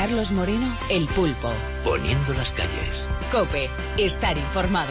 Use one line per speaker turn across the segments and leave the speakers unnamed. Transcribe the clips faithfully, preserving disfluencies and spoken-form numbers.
Carlos Moreno, El Pulpo.
Poniendo las calles.
COPE. Estar informado.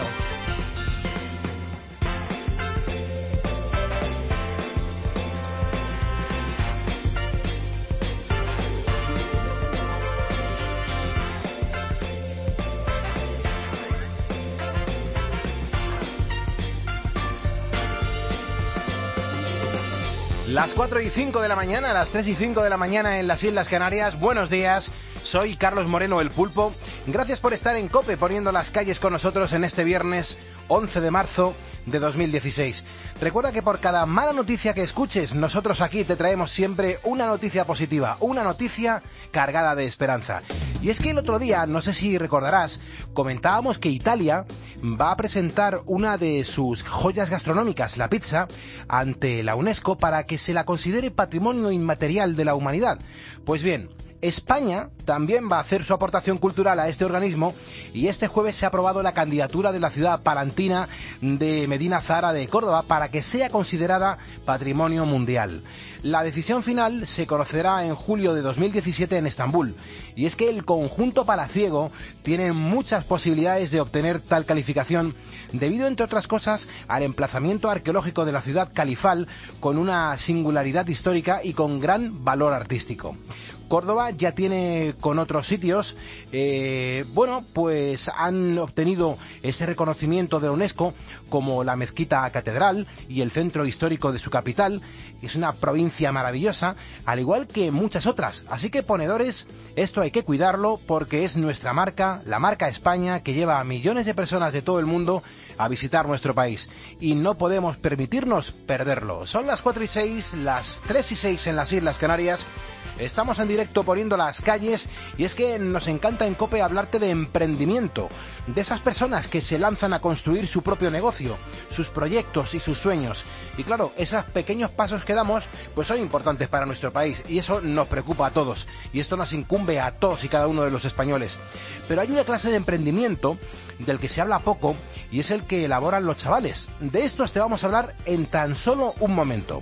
Las cuatro y cinco de la mañana, las tres y cinco de la mañana en las Islas Canarias. Buenos días, soy Carlos Moreno, El Pulpo. Gracias por estar en COPE poniendo las calles con nosotros en este viernes once de marzo de dos mil dieciséis. Recuerda que por cada mala noticia que escuches, nosotros aquí te traemos siempre una noticia positiva, una noticia cargada de esperanza. Y es que el otro día, no sé si recordarás, comentábamos que Italia va a presentar una de sus joyas gastronómicas, la pizza, ante la UNESCO para que se la considere patrimonio inmaterial de la humanidad. Pues bien, España también va a hacer su aportación cultural a este organismo y este jueves se ha aprobado la candidatura de la ciudad palantina de Medina Zahara de Córdoba para que sea considerada patrimonio mundial. La decisión final se conocerá en julio de dos mil diecisiete en Estambul. Y es que el conjunto palaciego tiene muchas posibilidades de obtener tal calificación debido, entre otras cosas, al emplazamiento arqueológico de la ciudad califal con una singularidad histórica y con gran valor artístico. Córdoba ya tiene con otros sitios, eh, bueno, pues han obtenido ese reconocimiento de la UNESCO como la Mezquita Catedral y el centro histórico de su capital. Es una provincia maravillosa, al igual que muchas otras. Así que, ponedores, esto hay que cuidarlo porque es nuestra marca, la marca España, que lleva a millones de personas de todo el mundo a visitar nuestro país. Y no podemos permitirnos perderlo. Son las cuatro y seis, las tres y seis en las Islas Canarias. Estamos en directo poniendo las calles y es que nos encanta en COPE hablarte de emprendimiento, de esas personas que se lanzan a construir su propio negocio, sus proyectos y sus sueños. Y claro, esos pequeños pasos que damos pues son importantes para nuestro país y eso nos preocupa a todos y esto nos incumbe a todos y cada uno de los españoles. Pero hay una clase de emprendimiento del que se habla poco y es el que elaboran los chavales. De estos te vamos a hablar en tan solo un momento.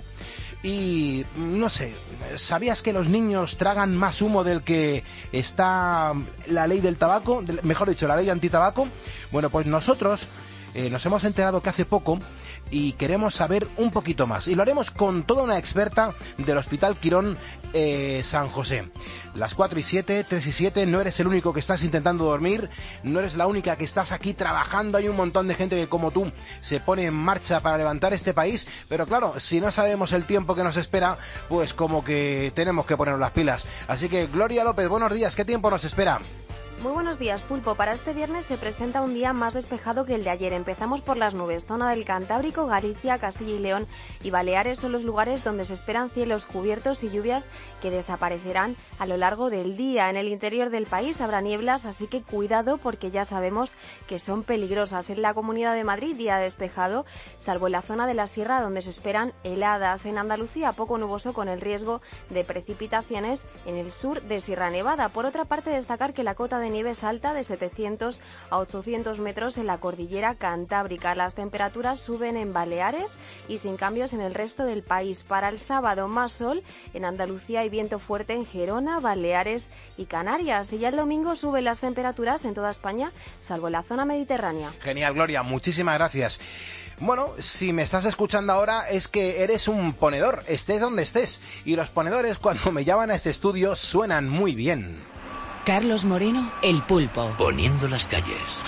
Y no sé, ¿sabías que los niños tragan más humo del que está la ley del tabaco? Mejor dicho, la ley antitabaco. Bueno, pues nosotros eh, nos hemos enterado que hace poco y queremos saber un poquito más. Y lo haremos con toda una experta del Hospital Quirón eh, San José. Las cuatro y siete, tres y siete, no eres el único que estás intentando dormir, no eres la única que estás aquí trabajando, hay un montón de gente que como tú se pone en marcha para levantar este país, pero claro, si no sabemos el tiempo que nos espera, pues como que tenemos que ponernos las pilas. Así que Gloria López, buenos días, ¿qué tiempo nos espera?
Muy buenos días, Pulpo. Para este viernes se presenta un día más despejado que el de ayer. Empezamos por las nubes. Zona del Cantábrico, Galicia, Castilla y León y Baleares son los lugares donde se esperan cielos cubiertos y lluvias que desaparecerán a lo largo del día. En el interior del país habrá nieblas, así que cuidado porque ya sabemos que son peligrosas. En la Comunidad de Madrid, día despejado, salvo en la zona de la sierra donde se esperan heladas. En Andalucía, poco nuboso con el riesgo de precipitaciones en el sur de Sierra Nevada. Por otra parte, destacar que la cota de nieve es alta de setecientos a ochocientos metros en la cordillera Cantábrica. Las temperaturas suben en Baleares y sin cambios en el resto del país. Para el sábado, más sol en Andalucía y viento fuerte en Gerona, Baleares y Canarias. Y ya el domingo suben las temperaturas en toda España, salvo en la zona mediterránea.
Genial, Gloria, muchísimas gracias. Bueno, si me estás escuchando ahora es que eres un ponedor, estés donde estés. Y los ponedores cuando me llaman a este estudio suenan muy bien.
Carlos Moreno, El Pulpo.
Poniendo las calles.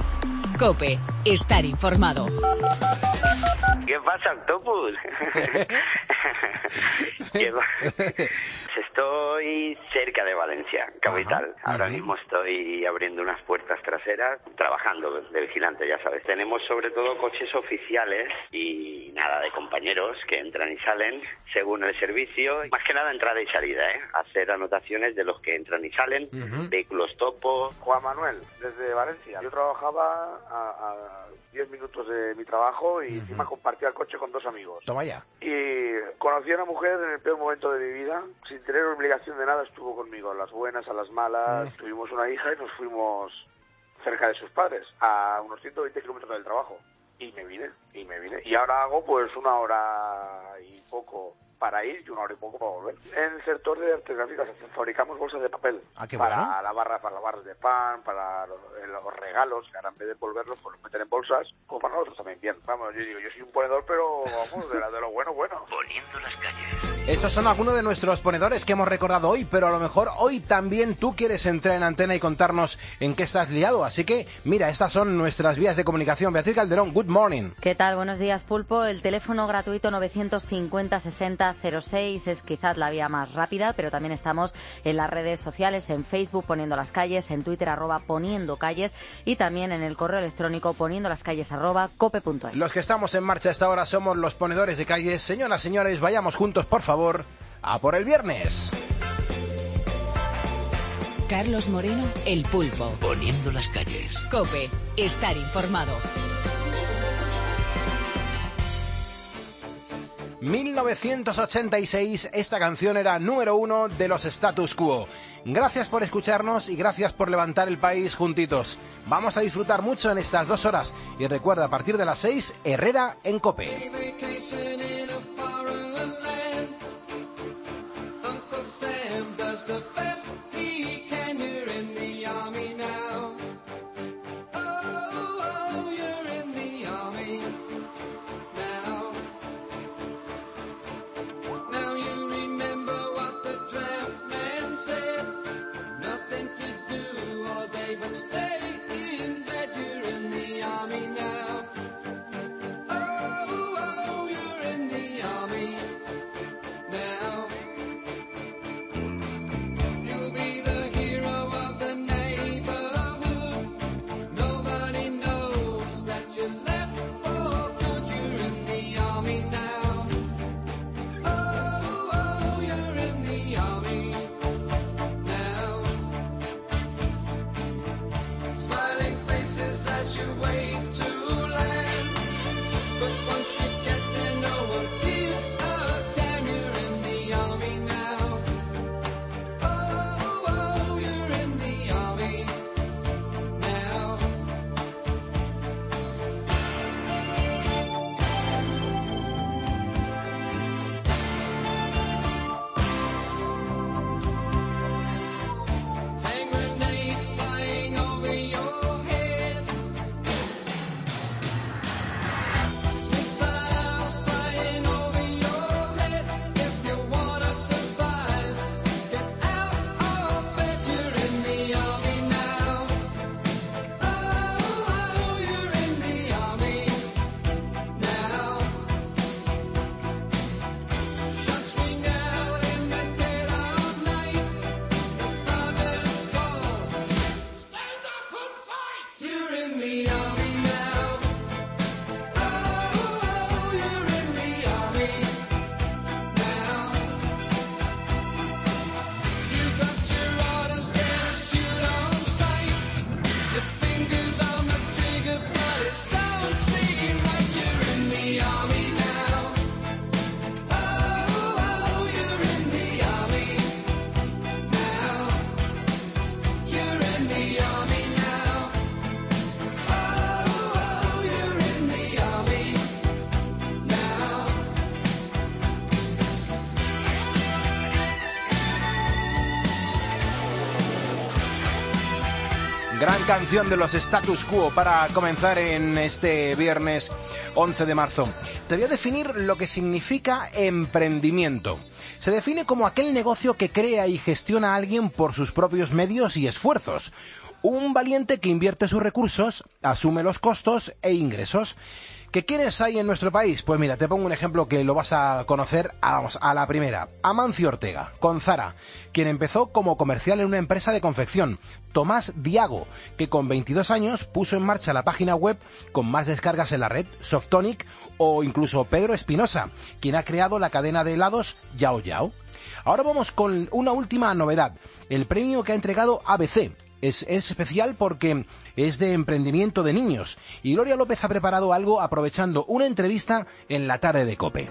COPE. Estar informado.
¿Qué pasa, Octopus? Estoy cerca de Valencia, capital. Ajá, ahora uh-huh. mismo estoy abriendo unas puertas traseras, trabajando de vigilante, ya sabes. Tenemos sobre todo coches oficiales y nada, de compañeros que entran y salen según el servicio. Más que nada entrada y salida, ¿eh? Hacer anotaciones de los que entran y salen, uh-huh. vehículos topo.
Juan Manuel, desde Valencia. Yo trabajaba a diez minutos de mi trabajo y uh-huh. encima compartía el coche con dos amigos.
Toma ya.
Y conocí a una mujer en el peor momento de mi vida, sin tener obligación de nada, estuvo conmigo, a las buenas, a las malas. Uh-huh. Tuvimos una hija y nos fuimos cerca de sus padres, a unos ciento veinte kilómetros del trabajo. Y me vine, y me vine. Y ahora hago pues una hora y poco para ir y una hora y poco para volver. En el sector de artes gráficas fabricamos bolsas de papel
ah, qué
para
bueno.
la barra, para las barras de pan, para los, los regalos, que ahora en vez de envolverlos, pues los meten en bolsas, como para nosotros también bien. Vamos, yo digo, yo soy un ponedor, pero vamos, de, la, de lo bueno, bueno.
Poniendo las calles.
Estos son algunos de nuestros ponedores que hemos recordado hoy, pero a lo mejor hoy también tú quieres entrar en antena y contarnos en qué estás liado. Así que, mira, estas son nuestras vías de comunicación. Beatriz Calderón, good morning.
¿Qué tal? Buenos días, Pulpo. El teléfono gratuito novecientos cincuenta sesenta cero seis es quizás la vía más rápida, pero también estamos en las redes sociales, en Facebook Poniendo las Calles, en Twitter arroba Poniendo Calles y también en el correo electrónico poniendo las calles arroba cope punto es.
Los que estamos en marcha a esta hora somos los ponedores de calles. Señoras, señores, vayamos juntos, por favor, a por el viernes.
Carlos Moreno, El Pulpo.
Poniendo las calles.
COPE, estar informado.
mil novecientos ochenta y seis, esta canción era número uno de los Status Quo. Gracias por escucharnos y gracias por levantar el país juntitos. Vamos a disfrutar mucho en estas dos horas. Y recuerda, a partir de las seis, Herrera en COPE. Gran canción de los Status Quo para comenzar en este viernes once de marzo. Te voy a definir lo que significa emprendimiento. Se define como aquel negocio que crea y gestiona a alguien por sus propios medios y esfuerzos. Un valiente que invierte sus recursos, asume los costos e ingresos. ¿Qué quiénes hay en nuestro país? Pues mira, te pongo un ejemplo que lo vas a conocer vamos, a la primera. Amancio Ortega, con Zara, quien empezó como comercial en una empresa de confección. Tomás Diago, que con veintidós años puso en marcha la página web con más descargas en la red, Softonic, o incluso Pedro Espinosa, quien ha creado la cadena de helados Yao Yao. Ahora vamos con una última novedad, el premio que ha entregado A B C. Es, es especial porque es de emprendimiento de niños y Gloria López ha preparado algo aprovechando una entrevista en la tarde de COPE.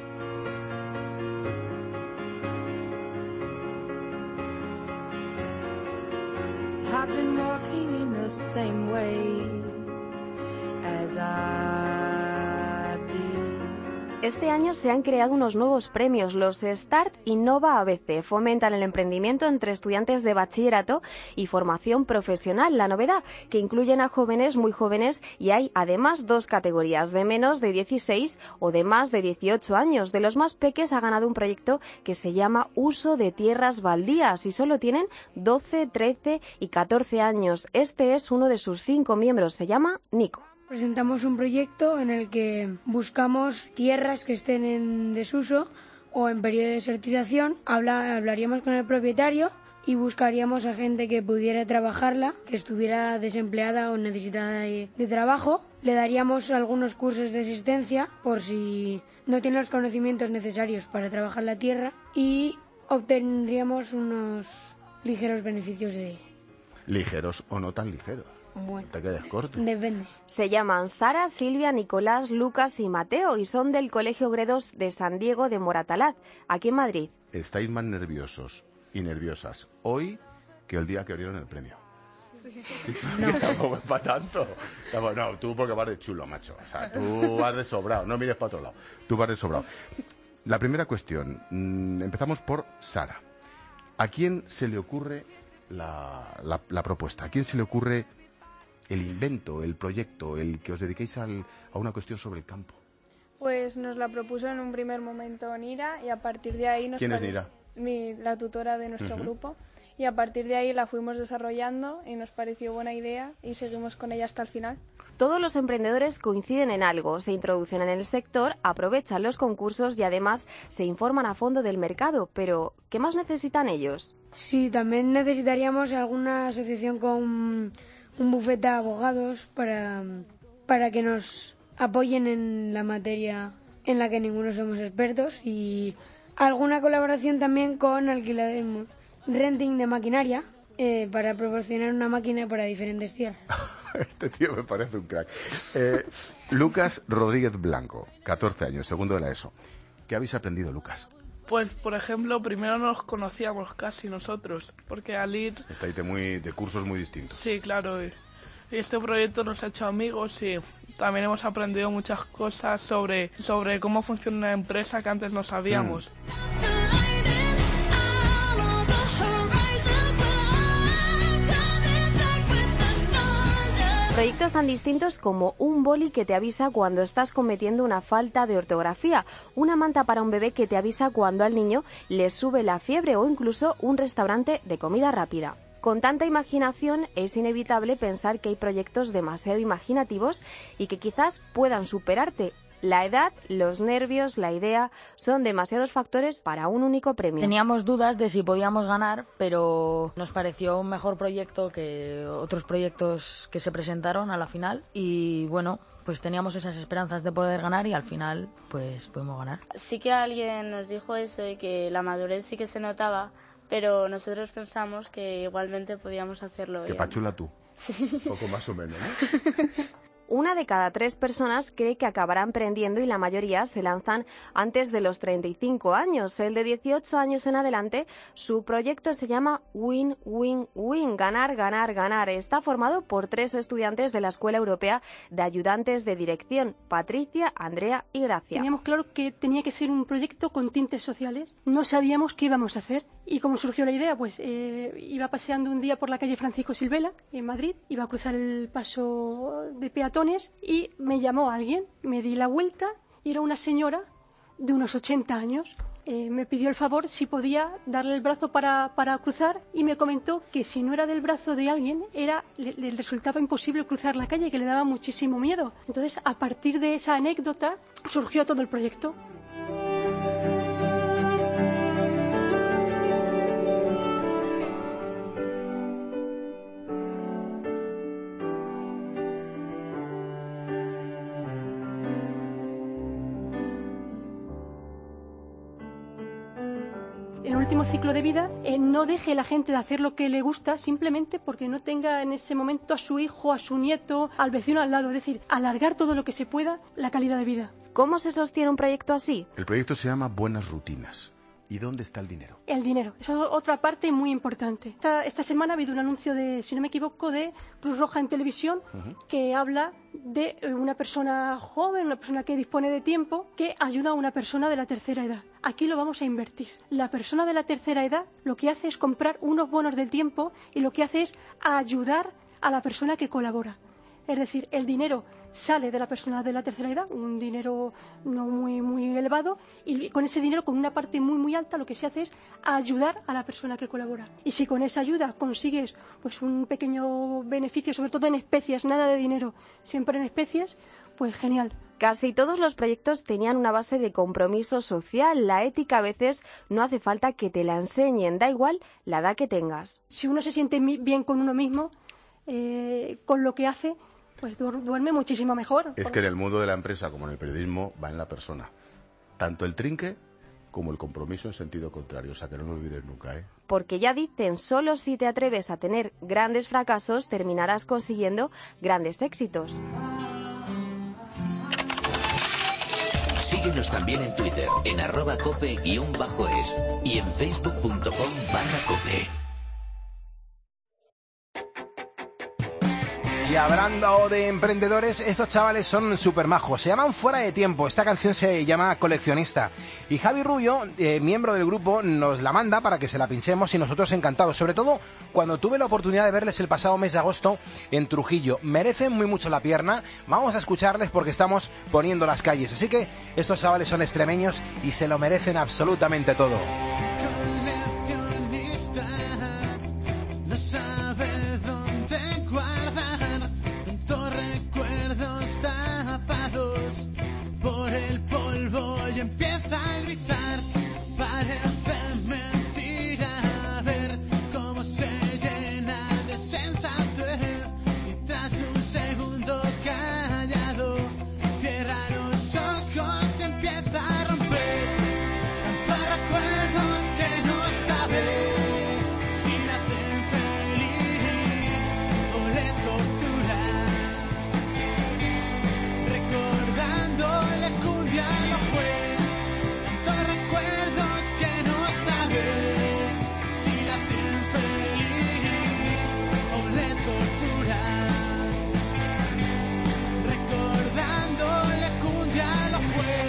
I've been walking in the same way as I did
Este año se han creado unos nuevos premios, los Start Innova A B C. Fomentan el emprendimiento entre estudiantes de bachillerato y formación profesional. La novedad, que incluyen a jóvenes muy jóvenes y hay además dos categorías, de menos de dieciséis o de más de dieciocho años. De los más peques ha ganado un proyecto que se llama Uso de Tierras Baldías y solo tienen doce, trece y catorce años. Este es uno de sus cinco miembros, se llama Nico.
Presentamos un proyecto en el que buscamos tierras que estén en desuso o en periodo de desertización. Habla, hablaríamos con el propietario y buscaríamos a gente que pudiera trabajarla, que estuviera desempleada o necesitada de, de trabajo. Le daríamos algunos cursos de asistencia por si no tiene los conocimientos necesarios para trabajar la tierra y obtendríamos unos ligeros beneficios de ello.
Ligeros o no tan ligeros.
Bueno,
te quedes corto.
Depende.
Se llaman Sara, Silvia, Nicolás, Lucas y Mateo y son del Colegio Gredos de San Diego de Moratalaz, aquí en Madrid.
Estáis más nerviosos y nerviosas hoy que el día que abrieron el premio.
Sí.
Sí, no. Tampoco es para tanto. No, tú porque vas de chulo, macho. O sea, tú vas de sobrado. No mires para otro lado. Tú vas de sobrado. La primera cuestión. Mmm, empezamos por Sara. ¿A quién se le ocurre la, la, la propuesta? ¿A quién se le ocurre el invento, el proyecto, el que os dediquéis al, a una cuestión sobre el campo?
Pues nos la propuso en un primer momento Nira y a partir de ahí nos
¿Quién es
pare...
Nira?
Mi, la tutora de nuestro
Uh-huh.
grupo, y a partir de ahí la fuimos desarrollando y nos pareció buena idea y seguimos con ella hasta el final.
Todos los emprendedores coinciden en algo, se introducen en el sector, aprovechan los concursos y además se informan a fondo del mercado. Pero, ¿qué más necesitan ellos?
Sí, también necesitaríamos alguna asociación con un bufete de abogados para, para que nos apoyen en la materia en la que ninguno somos expertos y alguna colaboración también con alquiler, renting de maquinaria eh, para proporcionar una máquina para diferentes tierras.
Este tío me parece un crack. Eh, Lucas Rodríguez Blanco, catorce años, segundo de la ESO. ¿Qué habéis aprendido, Lucas?
Pues, por ejemplo, primero no nos conocíamos casi nosotros, porque al ir...
Estáis de, muy, de cursos muy distintos.
Sí, claro. Y este proyecto nos ha hecho amigos y también hemos aprendido muchas cosas sobre, sobre cómo funciona una empresa que antes no sabíamos. Mm.
Proyectos tan distintos como un boli que te avisa cuando estás cometiendo una falta de ortografía, una manta para un bebé que te avisa cuando al niño le sube la fiebre o incluso un restaurante de comida rápida. Con tanta imaginación es inevitable pensar que hay proyectos demasiado imaginativos y que quizás puedan superarte. La edad, los nervios, la idea son demasiados factores para un único premio.
Teníamos dudas de si podíamos ganar, pero nos pareció un mejor proyecto que otros proyectos que se presentaron a la final y bueno, pues teníamos esas esperanzas de poder ganar y al final pues pudimos ganar.
Sí que alguien nos dijo eso y que la madurez sí que se notaba, pero nosotros pensamos que igualmente podíamos hacerlo.
Que pachula tú.
Sí.
Un poco más o menos, ¿no?
Una de cada tres personas cree que acabará emprendiendo y la mayoría se lanzan antes de los treinta y cinco años. El de dieciocho años en adelante, su proyecto se llama Win, Win, Win, ganar, ganar, ganar. Está formado por tres estudiantes de la Escuela Europea de Ayudantes de Dirección, Patricia, Andrea y Gracia.
Teníamos claro que tenía que ser un proyecto con tintes sociales. No sabíamos qué íbamos a hacer. Y como surgió la idea, pues eh, iba paseando un día por la calle Francisco Silvela, en Madrid, iba a cruzar el paso de peatones y me llamó alguien, me di la vuelta y era una señora de unos ochenta años. Eh, me pidió el favor si podía darle el brazo para, para cruzar y me comentó que si no era del brazo de alguien, era, le, le resultaba imposible cruzar la calle, que le daba muchísimo miedo. Entonces, a partir de esa anécdota, surgió todo el proyecto. En el último ciclo de vida, eh, no deje la gente de hacer lo que le gusta simplemente porque no tenga en ese momento a su hijo, a su nieto, al vecino al lado. Es decir, alargar todo lo que se pueda la calidad de vida.
¿Cómo se sostiene un proyecto así?
El proyecto se llama Buenas Rutinas ¿Y dónde está el dinero?
El dinero. Esa es otra parte muy importante. Esta, esta semana ha habido un anuncio de, si no me equivoco, de Cruz Roja en televisión, uh-huh. que habla de una persona joven, una persona que dispone de tiempo, que ayuda a una persona de la tercera edad. Aquí lo vamos a invertir. La persona de la tercera edad lo que hace es comprar unos bonos del tiempo y lo que hace es ayudar a la persona que colabora. Es decir, el dinero sale de la persona de la tercera edad, un dinero no muy muy elevado, y con ese dinero, con una parte muy muy alta, lo que se hace es ayudar a la persona que colabora. Y si con esa ayuda consigues pues un pequeño beneficio, sobre todo en especies, nada de dinero, siempre en especies, pues genial.
Casi todos los proyectos tenían una base de compromiso social. La ética a veces no hace falta que te la enseñen, da igual la edad que tengas.
Si uno se siente bien con uno mismo, eh, con lo que hace, pues duerme muchísimo mejor.
Es que en el mundo de la empresa, como en el periodismo, va en la persona. Tanto el trinque como el compromiso en sentido contrario. O sea, que no lo olvides nunca, ¿eh?
Porque ya dicen, solo si te atreves a tener grandes fracasos, terminarás consiguiendo grandes éxitos.
Síguenos también en Twitter, en arroba cope guión bajo es y en facebook punto com barra cope.
Y hablando de emprendedores, estos chavales son súper majos. Se llaman Fuera de Tiempo. Esta canción se llama Coleccionista. Y Javi Rubio, eh, miembro del grupo, nos la manda para que se la pinchemos y nosotros encantados. Sobre todo cuando tuve la oportunidad de verles el pasado mes de agosto en Trujillo. Merecen muy mucho la pierna. Vamos a escucharles porque estamos poniendo las calles. Así que estos chavales son extremeños y se lo merecen absolutamente todo.
Coleccionista, no sabe dónde guardar tantos recuerdos tapados por el polvo y empieza a gritar. Parece mentira ver cómo se llena de sensatez y tras un segundo callado cierra los ojos y empieza a romper tantos recuerdos que no sabe si la hacen feliz o le torturan. Recordándole que un día lo fue, tantos recuerdos que no sabe si la hacen feliz o le torturan. Recordándole que un día lo fue.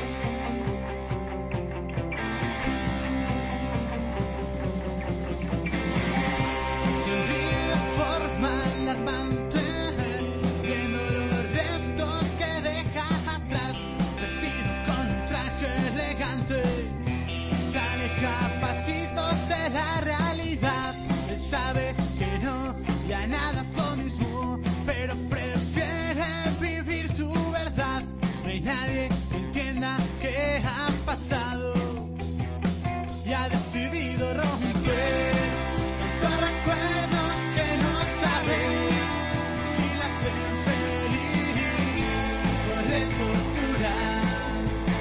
Sonríe de forma alarmante, viendo los restos que deja atrás, vestido con un traje elegante. Se aleja a pasitos de la realidad. Él sabe que no, ya nada es lo mismo, pero prefiere vivir su verdad. No hay nadie que entienda qué ha pasado y ha decidido romper tantos recuerdos que no sabe si la hacen feliz o le torturan.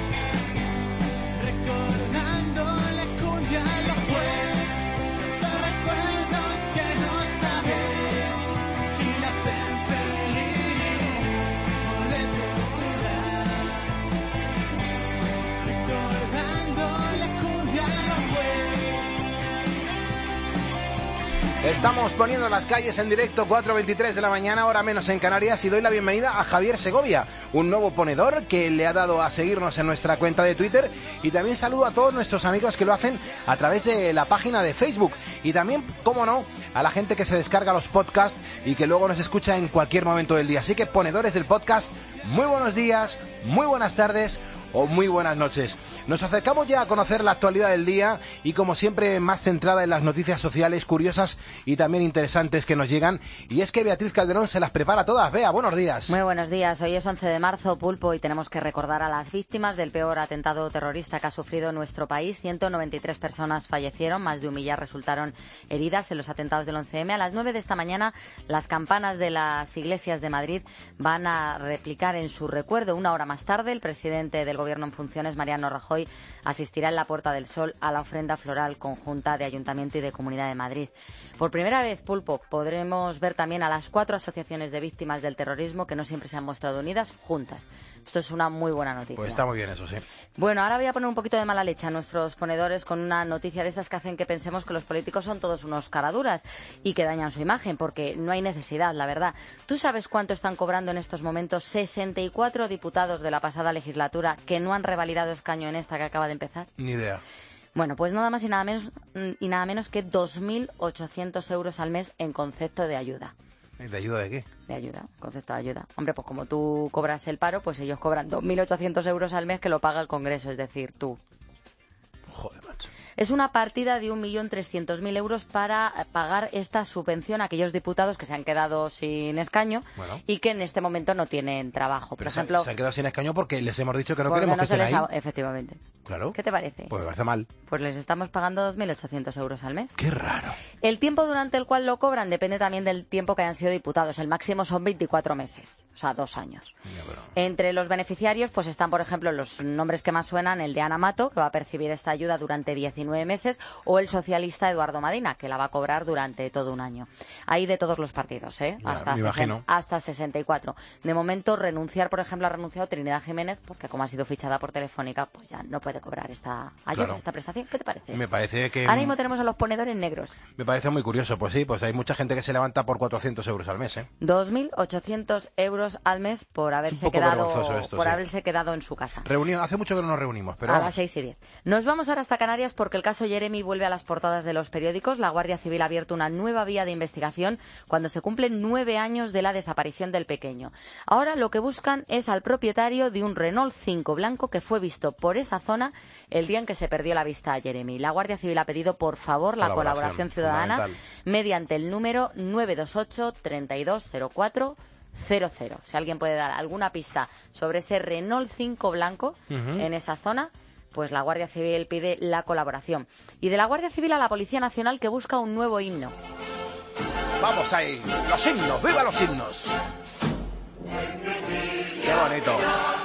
Recordándole que un día lo fue, tantos recuerdos que no sabe si la hacen feliz o le torturan. Recordándole que un día lo fue.
Estamos poniendo las calles en directo, cuatro veintitrés de la mañana, hora menos en Canarias, y doy la bienvenida a Javier Segovia, un nuevo ponedor que le ha dado a seguirnos en nuestra cuenta de Twitter, y también saludo a todos nuestros amigos que lo hacen a través de la página de Facebook, y también, cómo no, a la gente que se descarga los podcasts y que luego nos escucha en cualquier momento del día. Así que, ponedores del podcast, muy buenos días, muy buenas tardes o muy buenas noches. Nos acercamos ya a conocer la actualidad del día y, como siempre, más centrada en las noticias sociales curiosas y también interesantes que nos llegan. Y es que Beatriz Calderón se las prepara todas. Bea, buenos días.
Muy buenos días. Hoy es once de marzo, Pulpo, y tenemos que recordar a las víctimas del peor atentado terrorista que ha sufrido nuestro país. ciento noventa y tres personas fallecieron, más de un millar resultaron heridas en los atentados del once eme. A las nueve de esta mañana, las campanas de las iglesias de Madrid van a replicar en su recuerdo. Una hora más tarde, el presidente del gobierno Gobierno en funciones, Mariano Rajoy, asistirá en la Puerta del Sol a la ofrenda floral conjunta de Ayuntamiento y de Comunidad de Madrid. Por primera vez, Pulpo, podremos ver también a las cuatro asociaciones de víctimas del terrorismo que no siempre se han mostrado unidas, juntas. Esto es una muy buena noticia.
Pues está muy bien eso, sí.
Bueno, ahora voy a poner un poquito de mala leche a nuestros ponedores con una noticia de estas que hacen que pensemos que los políticos son todos unos caraduras y que dañan su imagen, porque no hay necesidad, la verdad. ¿Tú sabes cuánto están cobrando en estos momentos sesenta y cuatro diputados de la pasada legislatura que no han revalidado escaño en esta que acaba de empezar?
Ni idea.
Bueno, pues nada más y nada menos, y nada menos que dos mil ochocientos euros al mes en concepto de ayuda.
¿De ayuda de qué?
De ayuda, concepto de ayuda. Hombre, pues como tú cobras el paro, pues ellos cobran dos mil ochocientos euros al mes que lo paga el Congreso, es decir, tú.
Joder, macho.
Es una partida de un millón trescientos mil euros para pagar esta subvención a aquellos diputados que se han quedado sin escaño
Bueno.
y que en este momento no tienen trabajo. Por
Pero
ejemplo,
se, se han quedado sin escaño porque les hemos dicho que no
porque
queremos
no
que
se
estén
les
ahí.
ha- Efectivamente.
Claro.
¿Qué te parece?
Pues me parece mal.
Pues les estamos pagando dos mil ochocientos euros al mes.
Qué raro.
El tiempo durante el cual lo cobran depende también del tiempo que hayan sido diputados. El máximo son veinticuatro meses, o sea, dos años. Entre los beneficiarios pues están, por ejemplo, los nombres que más suenan, el de Ana Mato, que va a percibir esta ayuda durante diecinueve meses, o el socialista Eduardo Madina, que la va a cobrar durante todo un año. Hay de todos los partidos, ¿eh?
Ya,
hasta,
me imagino.
hasta sesenta y cuatro. De momento, renunciar, por ejemplo, ha renunciado Trinidad Jiménez, porque como ha sido fichada por Telefónica, pues ya no puede cobrar esta ayuda,
Claro.
esta prestación. ¿Qué te parece?
Me parece que...
Ahora mismo tenemos a los ponedores negros.
Me parece muy curioso. Pues sí, pues hay mucha gente que se levanta por cuatrocientos euros al mes, ¿eh?
dos mil ochocientos euros al mes por haberse
poco
quedado
vergonzoso esto,
por
sí.
haberse quedado en su casa.
Reunión, hace mucho que no nos reunimos, pero
a
vamos.
las seis y diez. Nos vamos ahora hasta Canarias porque el caso Jeremy vuelve a las portadas de los periódicos. La Guardia Civil ha abierto una nueva vía de investigación cuando se cumplen nueve años de la desaparición del pequeño. Ahora lo que buscan es al propietario de un Renault cinco blanco que fue visto por esa zona el día en que se perdió la vista a Jeremy. La Guardia Civil ha pedido, por favor, la
Colaboración,
colaboración ciudadana
fundamental.
mediante el número nueve dos ocho, treinta y dos cero cuatro cero cero. Si alguien puede dar alguna pista sobre ese Renault cinco blanco
Ujú.
en esa zona, pues la Guardia Civil pide la colaboración. Y de la Guardia Civil a la Policía Nacional, que busca un nuevo himno.
Vamos ahí, los himnos, ¡viva los himnos! ¡Qué bonito!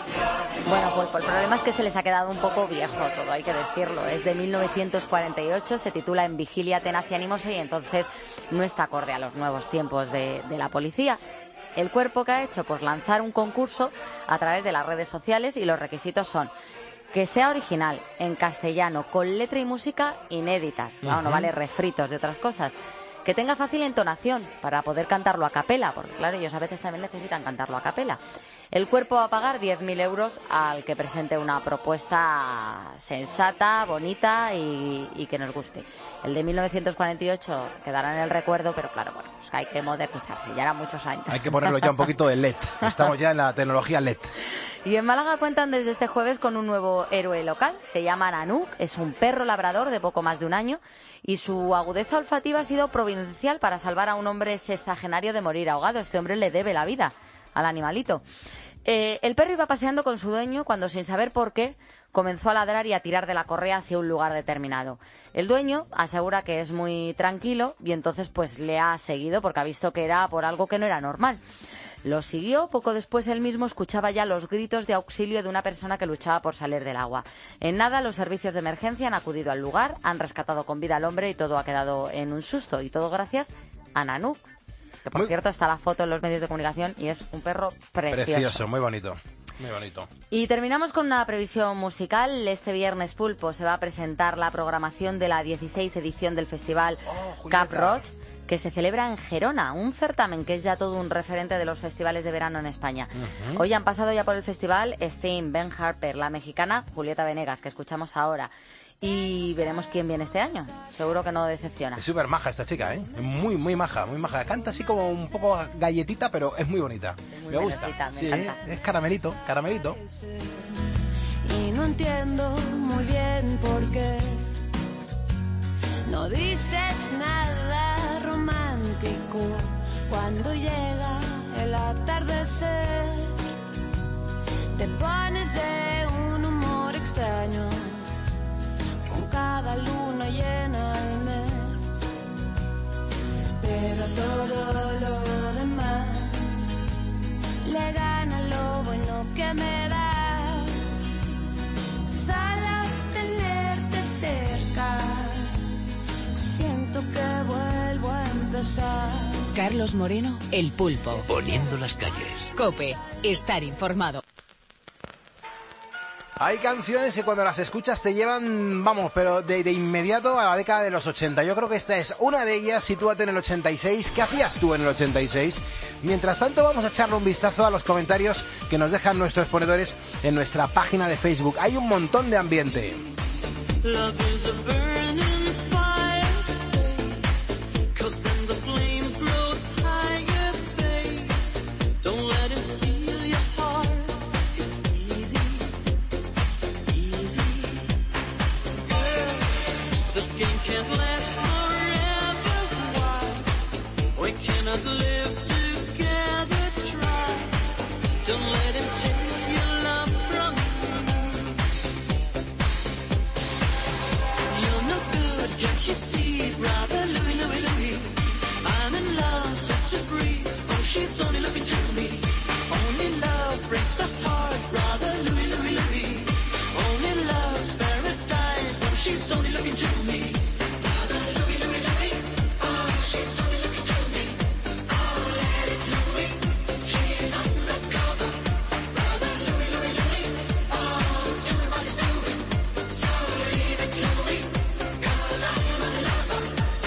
Bueno, pues, pues el problema es que se les ha quedado un poco viejo todo, hay que decirlo. Es de mil novecientos cuarenta y ocho, se titula En vigilia, tenaz y animosa y entonces no está acorde a los nuevos tiempos de, de la policía. El cuerpo que ha hecho, pues lanzar un concurso a través de las redes sociales y los requisitos son que sea original, en castellano, con letra y música inéditas. Claro, no
Ujú.
vale refritos de otras cosas. Que tenga fácil entonación para poder cantarlo a capela, porque claro, ellos a veces también necesitan cantarlo a capela. El cuerpo va a pagar diez mil euros al que presente una propuesta sensata, bonita y, y que nos guste. El de mil novecientos cuarenta y ocho quedará en el recuerdo, pero claro, bueno, pues hay que modernizarse, ya eran muchos años.
Hay que ponerlo ya un poquito de L E D. Estamos ya en la tecnología L E D.
Y en Málaga cuentan desde este jueves con un nuevo héroe local. Se llama Nanuk, es un perro labrador de poco más de un año y su agudeza olfativa ha sido providencial para salvar a un hombre sexagenario de morir ahogado. Este hombre le debe la vida al animalito. Eh, el perro iba paseando con su dueño cuando, sin saber por qué, comenzó a ladrar y a tirar de la correa hacia un lugar determinado. El dueño asegura que es muy tranquilo y entonces pues le ha seguido porque ha visto que era por algo que no era normal. Lo siguió, poco después él mismo escuchaba ya los gritos de auxilio de una persona que luchaba por salir del agua. En nada, los servicios de emergencia han acudido al lugar, han rescatado con vida al hombre y todo ha quedado en un susto. Y todo gracias a Nanuk, que por
Muy-
cierto está la foto en los medios de comunicación y es un perro precioso.
Precioso, muy bonito. Muy bonito.
Y terminamos con una previsión musical. Este viernes, Pulpo, se va a presentar la programación de la dieciséis edición del festival Cap Rock, que se celebra en Gerona, un certamen que es ya todo un referente de los festivales de verano en España.
Ujú.
Hoy han pasado ya por el festival Sting, Ben Harper, la mexicana Julieta Venegas, que escuchamos ahora. Y veremos quién viene este año. Seguro que no decepciona.
Es súper maja esta chica, ¿eh? Es muy, muy maja, muy maja. Canta así como un poco galletita, pero es muy bonita.
muy
me gusta.
melosita, me
Sí,
encanta.
es caramelito, caramelito.
Y no entiendo muy bien por qué no dices nada romántico cuando llega el atardecer. Te pones de un humor extraño con cada luna llena al mes, pero todo lo demás le gana lo bueno que me das. besar.
Carlos Moreno, El Pulpo.
Poniendo las calles.
COPE, estar informado.
Hay canciones que cuando las escuchas te llevan, vamos, pero de, de inmediato a la década de los ochenta. Yo creo que esta es una de ellas. Sitúate en el ochenta y seis. ¿Qué hacías tú en el ochenta y seis? Mientras tanto, vamos a echarle un vistazo a los comentarios que nos dejan nuestros ponedores en nuestra página de Facebook. Hay un montón de ambiente.
Love is a burning fire, stay, 'cause then the flames grow higher, babe. Don't let him steal your heart. It's easy, easy. Girl, this game can't last forever. Why? We cannot live together. Try. Don't let him take your love from me. You're no good, can't you see, brother Louie, Louie, Louie? I'm in love, such a free. Oh, she's only looking to me. Only love breaks a heart, brother Louie, Louie, Louie. Only love's paradise. Oh, she's only looking to me. Brother Louie, Louie, Louie. Oh, she's only looking to me. Oh, let it Louie. She's undercover. Brother Louie, Louie, Louie. Oh, doing what he's doing. So leave it Louie, 'cause I'm a lover.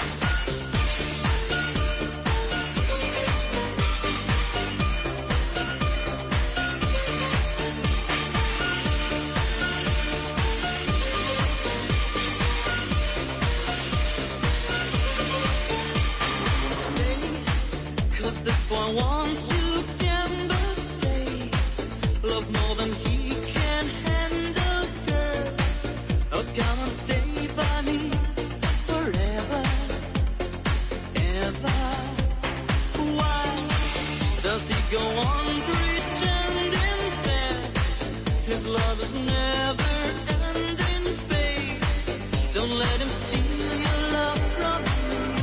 Stay, 'cause this boy wants to gamble. Stay, loves more than he can handle, girl. Oh, come on, stay by me forever, ever. Why does he go on pretending that his love is never ending, babe? Don't let him steal your love from me.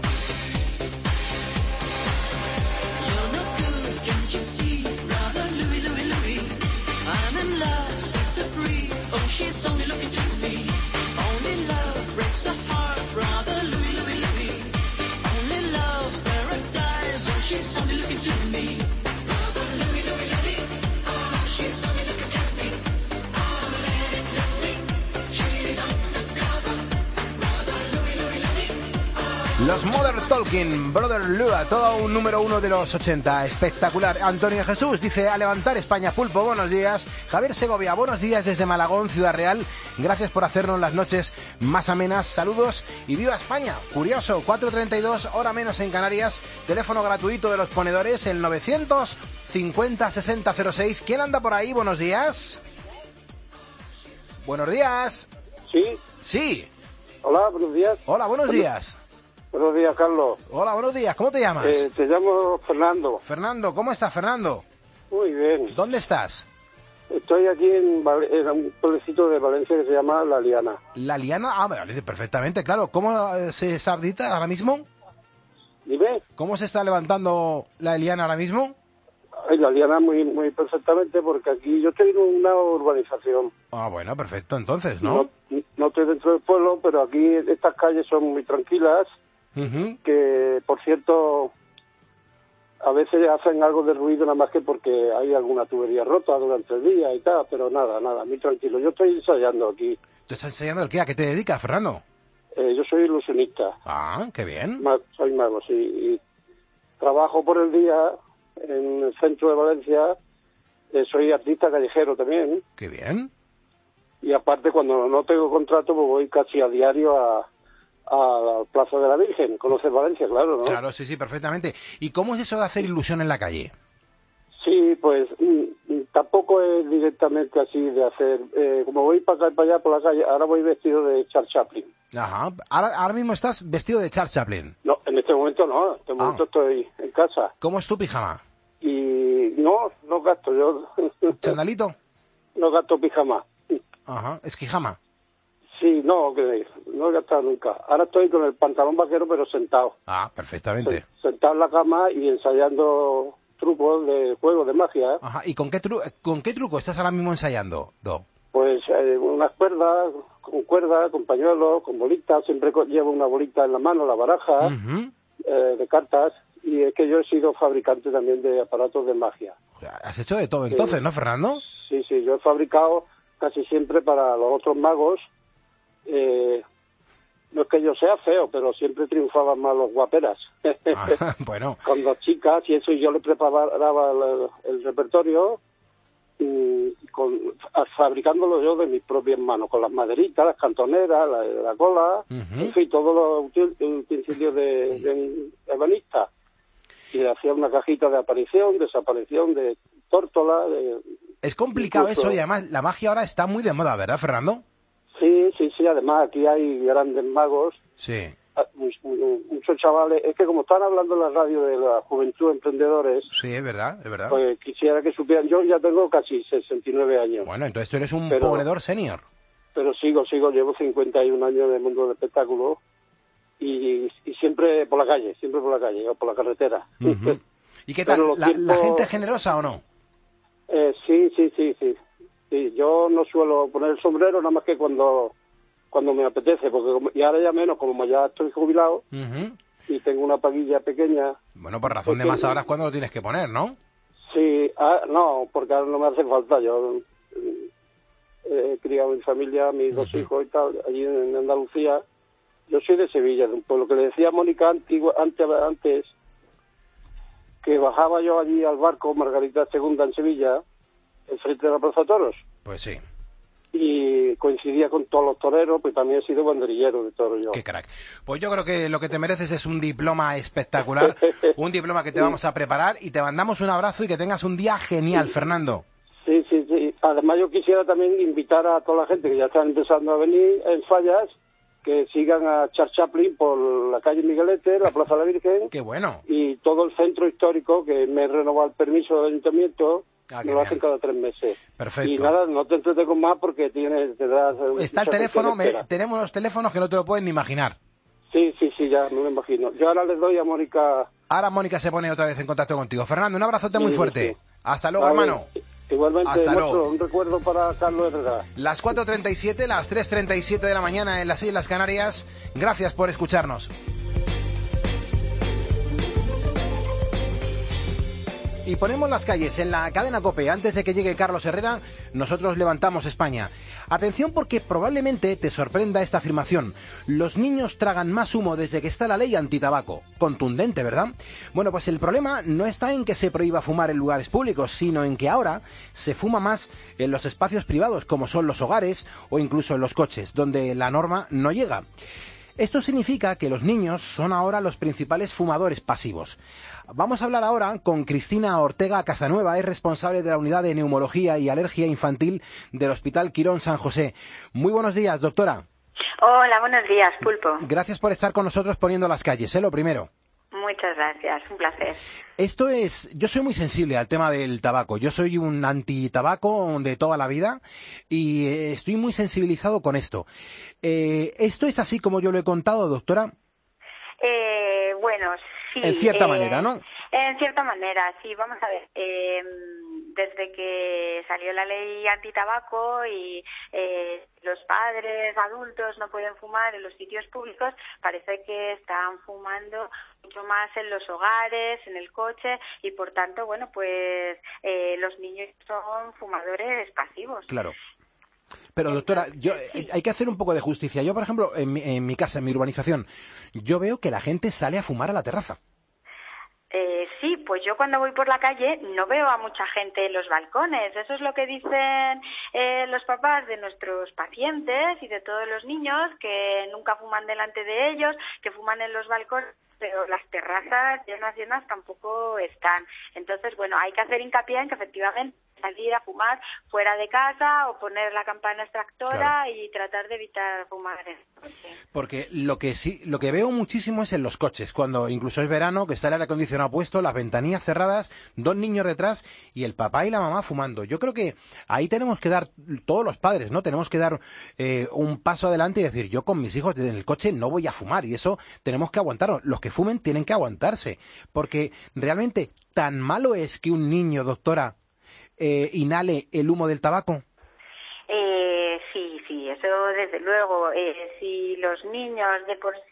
You're no good, can't you see, brother Louie, Louie, Louie? I'm in love, set her free. Oh, she's only looking to me. Only love breaks a heart, brother Louie, Louie, Louie. Only love's paradise. Oh, she's only looking to me. Brother Louie, Louie, Louie. Oh, she's only looking to me. Oh, let it Louie. She's undercover. Brother Louie, Louie, Louie.
Los Modern Talking, Brother Lua, todo un número uno de los ochenta, espectacular. Antonio Jesús dice, a levantar España, Pulpo, buenos días. Javier Segovia, buenos días desde Malagón, Ciudad Real. Gracias por hacernos las noches más amenas, saludos y viva España. Curioso, cuatro treinta y dos, hora menos en Canarias. Teléfono gratuito de los ponedores, el novecientos cincuenta sesenta cero seis. ¿Quién anda por ahí? Buenos días. Buenos días.
Sí.
Sí.
Hola, buenos días.
Hola, buenos días.
Buenos días, Carlos.
Hola, buenos días. ¿Cómo te llamas?
Eh, te llamo Fernando.
Fernando, ¿cómo estás, Fernando?
Muy bien.
¿Dónde estás?
Estoy aquí en, Val- en un pueblecito de Valencia que se llama La Liana.
La Liana, ah, vale, perfectamente, claro. ¿Cómo eh, se está ahorita, ahora mismo?
Dime.
¿Cómo se está levantando la Liana ahora mismo?
Ay, La Liana muy muy perfectamente porque aquí yo estoy en una urbanización.
Ah, bueno, perfecto, entonces, ¿no?
No, no estoy dentro del pueblo, pero aquí estas calles son muy tranquilas.
Ujú.
Que, por cierto, a veces hacen algo de ruido nada más que porque hay alguna tubería rota durante el día y tal, pero nada, nada, muy tranquilo. Yo estoy ensayando aquí.
¿Te estás enseñando el qué? ¿A qué te dedicas, Fernando?
Eh, yo soy ilusionista.
Ah, qué bien.
Ma- soy mago, sí. Y trabajo por el día en el centro de Valencia. Eh, soy artista callejero también.
Qué bien.
Y aparte, cuando no tengo contrato, pues voy casi a diario a a la Plaza de la Virgen. ¿Conoces Valencia? Claro, ¿no?
Claro, sí, sí, perfectamente. ¿Y cómo es eso de hacer ilusión en la calle?
Sí, pues mm, mm, tampoco es directamente así de hacer... Eh, como voy para acá y para allá por la calle, ahora voy vestido de Charles Chaplin.
Ajá. Ahora, ahora mismo estás vestido de Charles Chaplin.
No, en este momento no. En este momento estoy en casa.
¿Cómo es tu pijama?
Y no, no gasto yo.
¿Chandalito?
No gasto pijama.
Ajá. ¿Esquijama?
Sí, no, que no he gastado nunca. Ahora estoy con el pantalón vaquero, pero sentado.
Ah, perfectamente.
Se- Sentado en la cama y ensayando trucos de juego de magia.
Ajá. ¿Y con qué, tru con qué truco estás ahora mismo ensayando, Do?
Pues eh, unas cuerdas, con cuerda, con pañuelos, con bolitas. Siempre co- llevo una bolita en la mano, la baraja.
Ujú.
eh, de cartas, y es que yo he sido fabricante también de aparatos de magia.
Has hecho de todo entonces,
Sí.
¿no, Fernando?
Sí, sí, yo he fabricado casi siempre para los otros magos. Eh, no es que yo sea feo, pero siempre triunfaban más los guaperas.
Ah, bueno.
Con dos chicas y eso, y yo le preparaba el, el repertorio y con, fabricándolo yo de mis propias manos, con las maderitas, las cantoneras, la, la cola,
Uh-huh.
en fin, todos los util- utensilios de, de ebanista. Y le hacía una cajita de aparición, desaparición, de tórtola. De,
Es complicado
incluso-
eso y además la magia ahora está muy de moda, ¿verdad, Fernando?
Sí, sí, sí, además aquí hay grandes magos,
Sí.
muchos chavales. Es que como están hablando en la radio de la juventud emprendedores,
Sí, es verdad, es verdad.
pues quisiera que supieran. Yo ya tengo casi sesenta y nueve años.
Bueno, entonces tú eres un
Pero-
ponedor senior.
Pero sigo, sigo, llevo cincuenta y un años en el mundo del espectáculo y, y siempre por la calle, siempre por la calle o por la carretera.
Ujú. ¿Y qué tal?
Pero los
¿La, la
tiempos-
gente es generosa o no?
Eh, sí, sí, sí, sí, sí. Yo no suelo poner el sombrero nada más que cuando cuando me apetece, porque como- y ahora ya menos, como ya estoy jubilado
Ujú.
y tengo una paguilla pequeña.
Bueno, por razón de más ahora es cuando lo tienes que poner, ¿no?
Sí, ah, no, porque ahora no me hace falta. Yo eh, he criado mi familia, mis dos hijos y tal, allí en Andalucía. Yo soy de Sevilla, de un pueblo que le decía a Mónica antigua, antes, antes que bajaba yo allí al barco Margarita segunda en Sevilla, enfrente de la Plaza Toros,
Pues sí.
y coincidía con todos los toreros, pues también he sido banderillero de toros yo.
Qué crack. Pues yo creo que lo que te mereces es un diploma espectacular, un diploma que te vamos a preparar y te mandamos un abrazo y que tengas un día genial, Fernando.
Sí, sí, sí. Además yo quisiera también invitar a toda la gente que ya están empezando a venir en Fallas, que sigan a Charles Chaplin por la calle Miguelete, la Plaza de la Virgen.
Qué bueno.
Y todo el centro histórico, que me he renovado el permiso del ayuntamiento,
Ah,
me
qué
lo
bien.
hacen cada tres meses.
Perfecto.
Y nada, no te entretengo más porque tienes, te das...
Está el
mucha
teléfono,
gente
me-
que espera.
tenemos los teléfonos que no te lo pueden ni imaginar.
Sí, sí, sí, ya me lo imagino. Yo ahora les doy a Mónica...
Ahora Mónica se pone otra vez en contacto contigo. Fernando, un abrazote
Sí,
muy
sí,
fuerte.
sí.
Hasta luego,
Vale.
hermano.
Igualmente,
Hasta
nuestro,
luego.
un recuerdo para Carlos Herrera.
Las cuatro treinta y siete, las tres treinta y siete de la mañana en las Islas Canarias. Gracias por escucharnos. Y ponemos las calles en la cadena COPE. Antes de que llegue Carlos Herrera, nosotros levantamos España. Atención porque probablemente te sorprenda esta afirmación. Los niños tragan más humo desde que está la ley antitabaco. Contundente, ¿verdad? Bueno, pues el problema no está en que se prohíba fumar en lugares públicos, sino en que ahora se fuma más en los espacios privados, como son los hogares o incluso en los coches, donde la norma no llega. Esto significa que los niños son ahora los principales fumadores pasivos. Vamos a hablar ahora con Cristina Ortega Casanueva, es responsable de la Unidad de Neumología y Alergia Infantil del Hospital Quirón San José. Muy buenos días, doctora.
Hola, buenos días, Pulpo.
Gracias por estar con nosotros poniendo las calles, ¿eh? Lo primero.
Muchas gracias, un placer.
Esto es, yo soy muy sensible al tema del tabaco. Yo soy un antitabaco de toda la vida y eh, estoy muy sensibilizado con esto. Eh, ¿Esto es así como yo lo he contado, doctora?
Eh, bueno, sí.
En cierta
eh,
manera, ¿no?
En cierta manera, sí. Vamos a ver. Eh, desde que salió la ley antitabaco y eh, los padres adultos no pueden fumar en los sitios públicos, parece que están fumando mucho más en los hogares, en el coche y por tanto, bueno, pues eh, los niños son fumadores pasivos.
Claro. Pero doctora, yo, eh, hay que hacer un poco de justicia. Yo, por ejemplo, en mi, en mi casa, en mi urbanización, yo veo que la gente sale a fumar a la terraza.
Eh, sí, pues yo cuando voy por la calle no veo a mucha gente en los balcones. Eso es lo que dicen eh, los papás de nuestros pacientes y de todos los niños, que nunca fuman delante de ellos, que fuman en los balcones, pero las terrazas llenas llenas tampoco están. Entonces, bueno, hay que hacer hincapié en que efectivamente salir a fumar fuera de casa o poner la campana extractora, claro, y tratar de evitar fumar en el coche.
Porque lo que sí, lo que veo muchísimo es en los coches, cuando incluso es verano, que está el aire acondicionado puesto, las ventanillas cerradas, dos niños detrás y el papá y la mamá fumando. Yo creo que ahí tenemos que dar, todos los padres, ¿no? Tenemos que dar eh, un paso adelante y decir, yo con mis hijos en el coche no voy a fumar, y eso tenemos que aguantarlo. Los que fumen tienen que aguantarse, porque realmente tan malo es que un niño, doctora, Eh, inhale el humo del tabaco?
Eh, sí, sí, eso desde luego. Eh, si los niños de por sí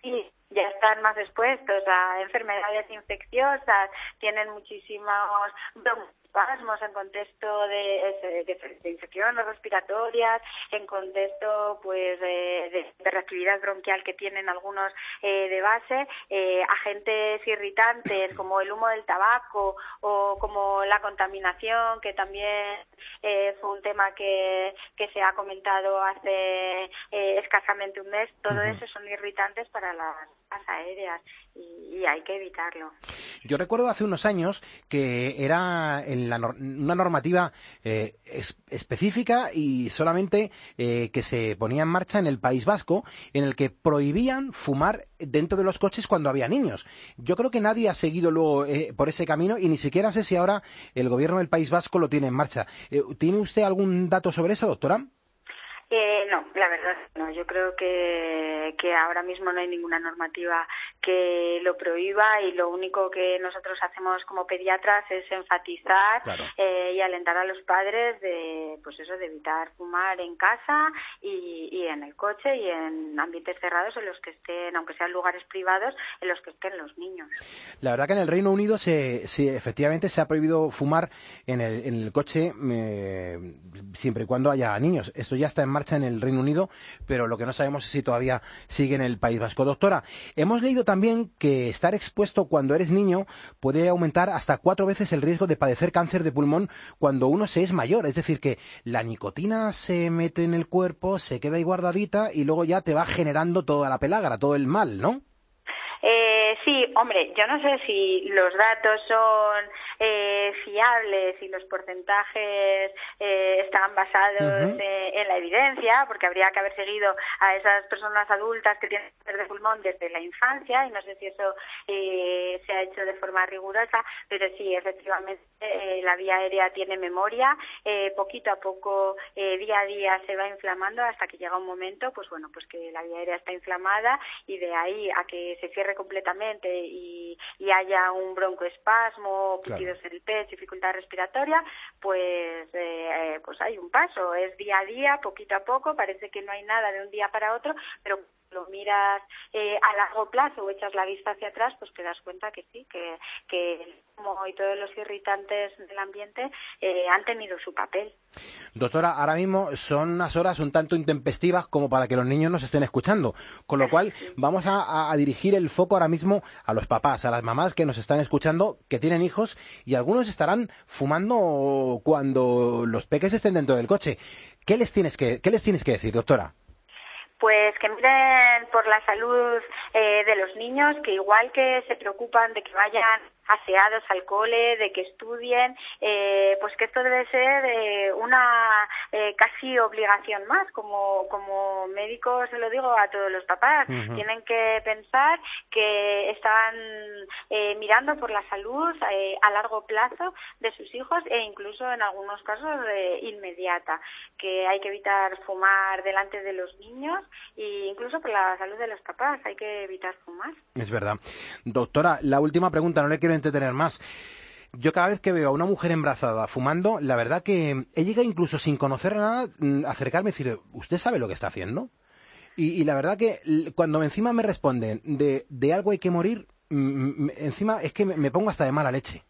ya están más expuestos a enfermedades infecciosas, tienen muchísimos broncoespasmos en contexto de, de, de infecciones respiratorias, en contexto pues de, de, de reactividad bronquial que tienen algunos eh, de base, eh, agentes irritantes como el humo del tabaco o como la contaminación, que también eh, fue un tema que, que se ha comentado hace eh, escasamente un mes. Todo uh-huh. eso son irritantes para las aéreas y, y hay que evitarlo.
Yo recuerdo hace unos años que era en la nor- una normativa eh, es- específica y solamente eh, que se ponía en marcha en el País Vasco, en el que prohibían fumar dentro de los coches cuando había niños. Yo creo que nadie ha seguido luego eh, por ese camino y ni siquiera sé si ahora el gobierno del País Vasco lo tiene en marcha. Eh, ¿Tiene usted algún dato sobre eso, doctora?
Eh, no, la verdad no. Yo creo que, que ahora mismo no hay ninguna normativa que lo prohíba y lo único que nosotros hacemos como pediatras es enfatizar claro. eh, y alentar a los padres de, pues eso, de evitar fumar en casa y, y en el coche y en ambientes cerrados en los que estén, aunque sean lugares privados, en los que estén los niños.
La verdad que en el Reino Unido se, se efectivamente se ha prohibido fumar en el, en el coche eh, siempre y cuando haya niños. Esto ya está en marcha en el Reino Unido, pero lo que no sabemos es si todavía sigue en el País Vasco. Doctora, hemos leído también que estar expuesto cuando eres niño puede aumentar hasta cuatro veces el riesgo de padecer cáncer de pulmón cuando uno se es mayor. Es decir, que la nicotina se mete en el cuerpo, se queda ahí guardadita y luego ya te va generando toda la pelagra, todo el mal, ¿no?
Eh, sí, hombre, yo no sé si los datos son eh, fiables y los porcentajes eh, están basados uh-huh. eh, en la evidencia, porque habría que haber seguido a esas personas adultas que tienen cáncer de pulmón desde la infancia y no sé si eso eh, se ha hecho de forma rigurosa, pero sí, efectivamente eh, la vía aérea tiene memoria, eh, poquito a poco, eh, día a día se va inflamando hasta que llega un momento, pues bueno, pues que la vía aérea está inflamada y de ahí a que se cierre completamente y, y haya un broncoespasmo, pitidos claro. en el pecho, dificultad respiratoria, pues eh, pues hay un paso, es día a día, poquito a poco, parece que no hay nada de un día para otro, pero lo miras eh, a largo plazo o echas la vista hacia atrás, pues te das cuenta que sí, que, que el humo y todos los irritantes del ambiente eh, han tenido su papel.
Doctora, ahora mismo son unas horas un tanto intempestivas como para que los niños nos estén escuchando, con lo cual vamos a, a dirigir el foco ahora mismo a los papás, a las mamás que nos están escuchando, que tienen hijos y algunos estarán fumando cuando los peques estén dentro del coche. ¿Qué les tienes que, qué les tienes que decir, doctora?
Pues que miren por la salud eh, de los niños, que igual que se preocupan de que vayan aseados al cole, de que estudien, eh, pues que esto debe ser eh, una eh, casi obligación más, como como médico se lo digo a todos los papás, uh-huh. tienen que pensar que están eh, mirando por la salud eh, a largo plazo de sus hijos e incluso en algunos casos eh, inmediata, que hay que evitar fumar delante de los niños e incluso por la salud de los papás hay que evitar fumar.
Es verdad. Doctora, la última pregunta, no le quiero entretener más. Yo cada vez que veo a una mujer embarazada fumando, la verdad que he llegado incluso sin conocer nada, a acercarme y decir, ¿usted sabe lo que está haciendo? Y, y la verdad que cuando encima me responden de, de algo hay que morir, m- encima es que me, me pongo hasta de mala leche.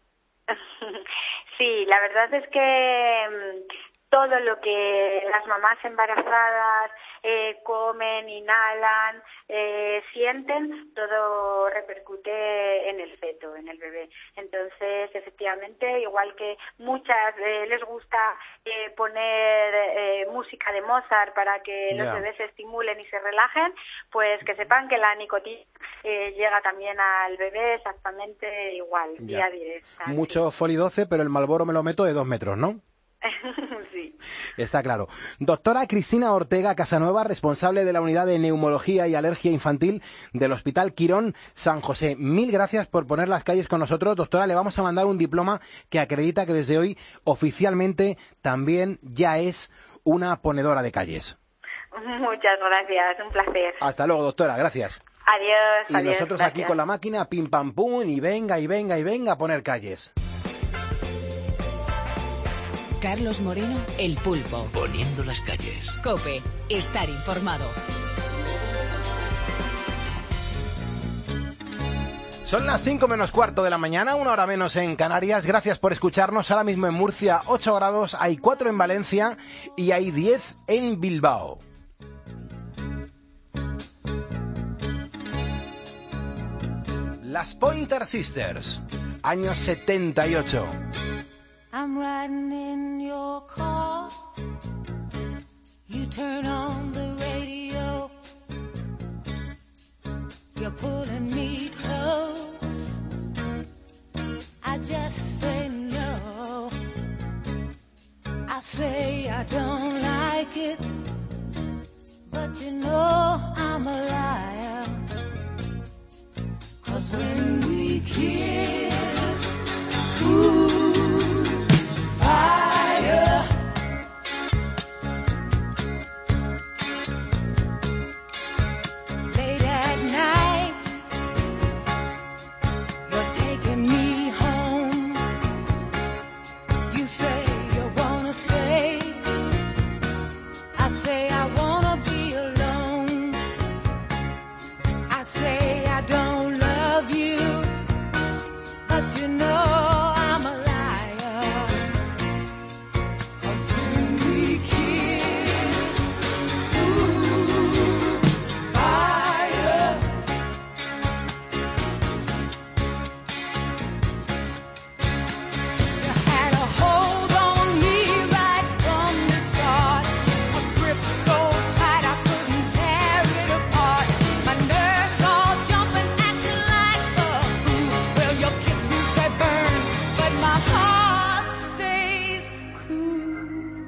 Sí, la verdad es que todo lo que las mamás embarazadas eh, comen, inhalan, eh, sienten, todo repercute en el feto, en el bebé. Entonces, efectivamente, igual que muchas eh, les gusta eh, poner eh, música de Mozart para que yeah. los bebés se estimulen y se relajen, pues que sepan que la nicotina eh, llega también al bebé exactamente igual,
yeah.
vía directa.
Mucho Foli doce, pero el Marlboro me lo meto de dos metros, ¿no?
Sí.
Está claro. Doctora Cristina Ortega Casanueva, responsable de la Unidad de Neumología y Alergia Infantil del Hospital Quirón San José. Mil gracias por poner las calles con nosotros. Doctora, le vamos a mandar un diploma que acredita que desde hoy oficialmente también ya es una ponedora de calles.
Muchas gracias, un placer.
Hasta luego, doctora, gracias.
Adiós,
y
adiós,
nosotros
gracias.
Aquí con la máquina, pim pam pum, y venga, y venga, y venga a poner calles.
Carlos Moreno, El Pulpo.
Poniendo las calles.
COPE, estar informado.
Son las cinco menos cuarto de la mañana, una hora menos en Canarias. Gracias por escucharnos. Ahora mismo en Murcia, ocho grados, hay cuatro en Valencia y hay diez en Bilbao. Las Pointer Sisters, año setenta y ocho.
I'm riding in your car. You turn on the radio. You're pulling me close. I just say no. I say I don't like it, but you know I'm a liar. 'Cause when we kiss, ooh, fire. Late at night, you're taking me home. You say you wanna stay. I say I wanna be alone. I say I don't love you, but you know I'm a liar. 'Cause when we kiss, ooh, fire. You had a hold on me right from the start, a grip so tight I couldn't tear it apart. My nerves all jumping, acting like a fool. Well, your kisses they burn, but my heart stays cool.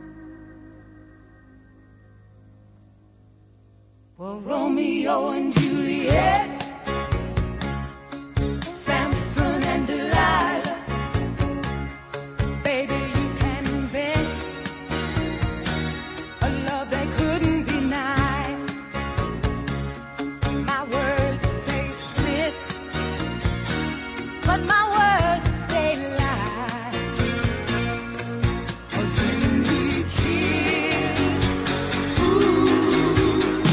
Well, Romeo and Juliet, Samson and Delilah, baby, you can invent a love they couldn't deny. My words say split, but my words they lie. 'Cause when we kiss, ooh,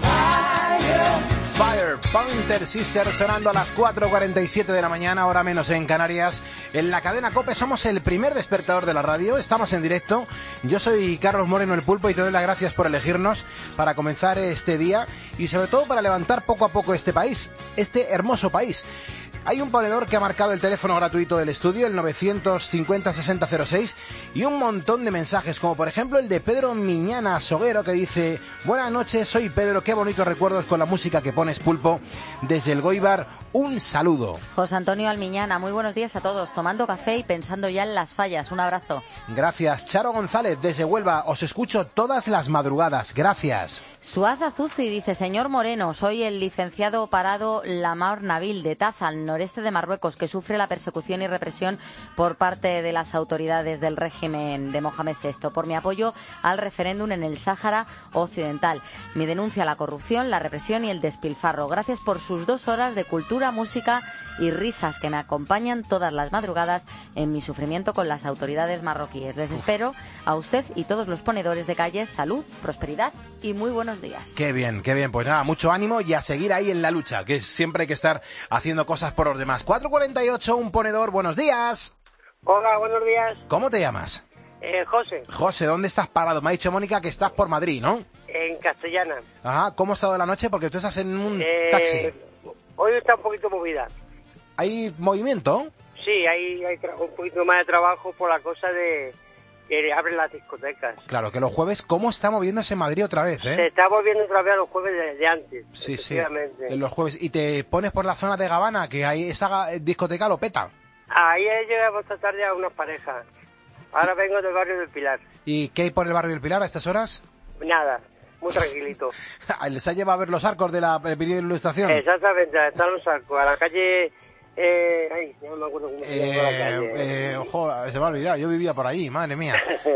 fire.
Fire, Pointer Sisters sonando a las cuatro cuarenta y siete de la mañana, hora menos en Canarias. En la cadena COPE somos el primer despertador de la radio, estamos en directo. Yo soy Carlos Moreno, el Pulpo, y te doy las gracias por elegirnos para comenzar este día y sobre todo para levantar poco a poco este país, este hermoso país. Hay un ponedor que ha marcado el teléfono gratuito del estudio, el novecientos cincuenta sesenta cero seis, y un montón de mensajes, como por ejemplo el de Pedro Miñana Soguero, que dice: buenas noches, soy Pedro, qué bonitos recuerdos con la música que pones, Pulpo, desde el Goibar, un saludo.
José Antonio Almiñana, muy buenos días a todos, tomando café y pensando ya en las fallas, un abrazo.
Gracias. Charo González, desde Huelva, os escucho todas las madrugadas, gracias.
Suaz Azuzi dice: señor Moreno, soy el licenciado parado Lamar Nabil de Taza, al noreste de Marruecos, que sufre la persecución y represión por parte de las autoridades del régimen de Mohamed sexto por mi apoyo al referéndum en el Sáhara Occidental. Mi denuncia a la corrupción, la represión y el despilfarro. Gracias por sus dos horas de cultura, música y risas que me acompañan todas las madrugadas en mi sufrimiento con las autoridades marroquíes. Les espero a usted y todos los ponedores de calles. Salud, prosperidad y muy buenos días.
Qué bien, qué bien. Pues nada, mucho ánimo y a seguir ahí en la lucha, que siempre hay que estar haciendo cosas por los demás. cuatro cuarenta y ocho, un ponedor, buenos días.
Hola, buenos días.
¿Cómo te llamas?
Eh, José.
José, ¿dónde estás parado? Me ha dicho Mónica que estás por Madrid, ¿no?
En Castellana.
Ajá, ¿cómo ha estado la noche? Porque tú estás en un
Eh,
taxi.
Hoy está un poquito movida.
¿Hay movimiento?
Sí, hay, hay tra- un poquito más de trabajo por la cosa de que abren las discotecas.
Claro, que los jueves, ¿cómo está moviéndose Madrid otra vez, eh?
Se está volviendo otra vez a los jueves de, de antes.
Sí, sí,
efectivamente.
en los jueves. Y te pones por la zona de Gabana, que ahí esa ga- discoteca lo peta.
Ahí llegamos esta tarde a unas parejas. Ahora vengo del barrio del Pilar.
¿Y qué hay por el barrio del Pilar a estas horas?
Nada, muy tranquilito.
¿Les ha llevado a ver los arcos de la Avenida de Ilustración?
Exactamente, están los arcos. A la calle... Eh, ay, no me acuerdo cómo se llama la calle.
Eh, ojo, se me ha olvidado, yo vivía por allí, madre mía.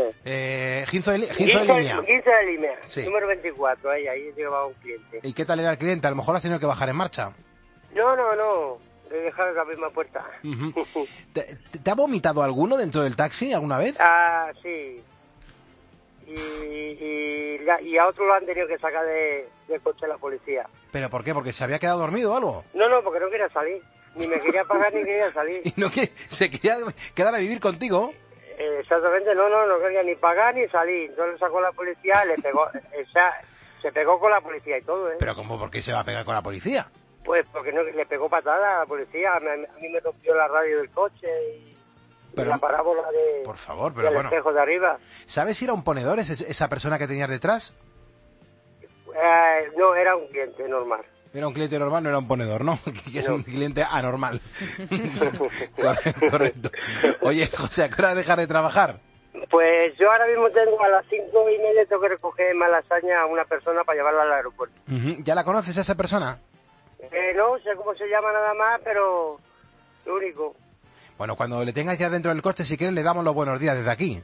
Eh, Ginzo de, Li- Ginzo de
quince
Limia.
quince de Limia,
Sí.
número veinticuatro, ahí, ahí llevaba un cliente.
¿Y qué tal era el cliente? A lo mejor has tenido que bajar en marcha.
No, no, no, he dejado la misma puerta.
Ujú. ¿Te, te ha vomitado alguno dentro del taxi alguna vez?
Ah, sí. Y, y, la- y a otro lo han tenido que sacar de, del coche la policía.
¿Pero por qué? ¿Porque se había quedado dormido o algo?
No, no, porque no quería salir. Ni me quería pagar ni quería salir.
¿Y no que se quería quedar a vivir contigo?
Eh, exactamente, no, no, no quería ni pagar ni salir. Entonces sacó la policía, le pegó, o sea, se pegó con la policía y todo, ¿eh?
¿Pero cómo? ¿Por qué se va a pegar con la policía?
Pues porque no, le pegó patada a la policía, a mí, a mí me rompió la radio del coche y,
Pero,
y la parábola de,
por favor, pero
del
bueno.
espejo de arriba.
¿Sabes si era un ponedor ese- esa persona que tenías detrás?
Eh, no, era un cliente normal.
Era un cliente normal, no era un ponedor, ¿no? Que es
No.
un cliente anormal. Correcto, correcto. Oye, José, ¿a qué hora dejar de trabajar?
Pues yo ahora mismo tengo a las cinco y media, tengo que recoger en Malasaña a una persona para llevarla al aeropuerto.
Ujú. ¿Ya la conoces a esa persona?
Eh, no sé cómo se llama nada más, pero lo único.
Bueno, cuando le tengas ya dentro del coche, si quieres, le damos los buenos días desde aquí.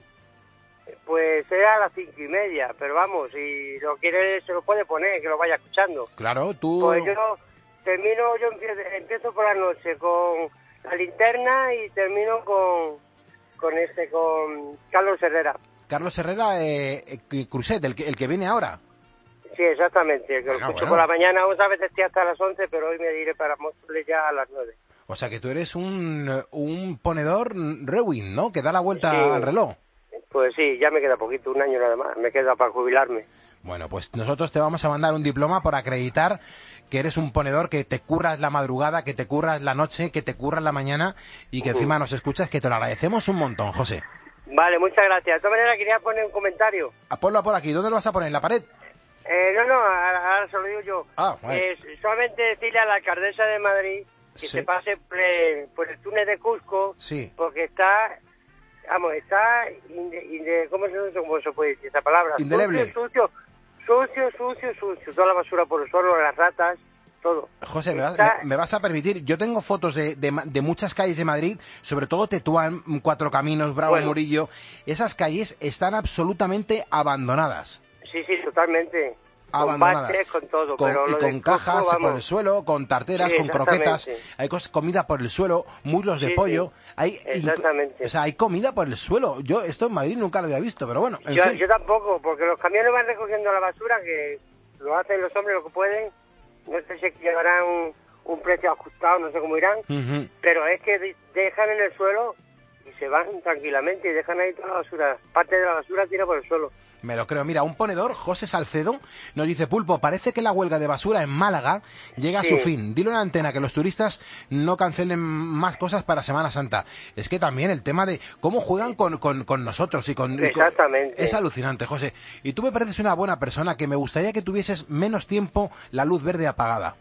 Pues será a las cinco y media, pero vamos, si lo quiere se lo puede poner, que lo vaya escuchando.
Claro, tú...
Pues yo termino, yo empiezo, empiezo por la noche con la linterna y termino con, con este, con Carlos Herrera.
Carlos Herrera, eh, eh, Cruzet, el que, el que viene ahora.
Sí, exactamente, que lo
Bueno,
escucho
bueno.
por la mañana, otra vez estoy hasta las once, pero hoy me diré para mostrarle ya a las nueve.
O sea que tú eres un, un ponedor Rewin, ¿no? Que da la vuelta
Sí.
al reloj.
Pues sí, ya me queda poquito, un año nada más, me queda para jubilarme.
Bueno, pues nosotros te vamos a mandar un diploma por acreditar que eres un ponedor, que te curras la madrugada, que te curras la noche, que te curras la mañana y que encima nos escuchas, que te lo agradecemos un montón, José.
Vale, muchas gracias. De todas maneras quería poner un comentario.
A ponlo por aquí. ¿Dónde lo vas a poner? ¿En la pared?
Eh, no, no, ahora, ahora se lo digo yo.
Ah, vale.
Eh, solamente decirle a la alcaldesa de Madrid que
Sí.
se pase pre- por el túnel de Cusco,
Sí.
porque está, vamos, está, inde- inde- ¿cómo, se, ¿cómo se puede decir esa palabra?
Indeleble.
Sucio, sucio, sucio, sucio, sucio, toda la basura por el suelo, las ratas, todo.
José, me vas,
Está-
me- me vas a permitir. Yo tengo fotos de, de ma- de muchas calles de Madrid, sobre todo Tetuán, Cuatro Caminos, Bravo
Bueno.
Murillo. Esas calles están absolutamente abandonadas.
Sí, sí, totalmente. Con
Abandonadas.
baches, con todo,
Con,
pero
y
lo
con
del
cajas
Cusco,
por
vamos.
el suelo, con tarteras,
Sí,
con croquetas.
exactamente.
Hay cos- comida por el suelo, muslos de
Sí,
pollo.
sí.
Hay inc-
Exactamente.
O sea, hay comida por el suelo. Yo esto en Madrid nunca lo había visto, pero bueno. En
Yo,
fin.
yo tampoco, porque los camiones van recogiendo la basura, que lo hacen los hombres lo que pueden. No sé si llevarán un, un precio ajustado, no sé cómo irán,
Ujú.
pero es que de- dejan en el suelo y se van tranquilamente y dejan ahí toda la basura. Parte de la basura tira por el suelo.
Me lo creo. Mira, un ponedor, José Salcedo, nos dice: Pulpo, parece que la huelga de basura en Málaga llega a
Sí.
su fin. Dile a una antena que los turistas no cancelen más cosas para Semana Santa. Es que también el tema de cómo juegan con, con, con nosotros y con... y con-
Exactamente.
Es alucinante, José. Y tú me pareces una buena persona, que me gustaría que tuvieses menos tiempo la luz verde apagada.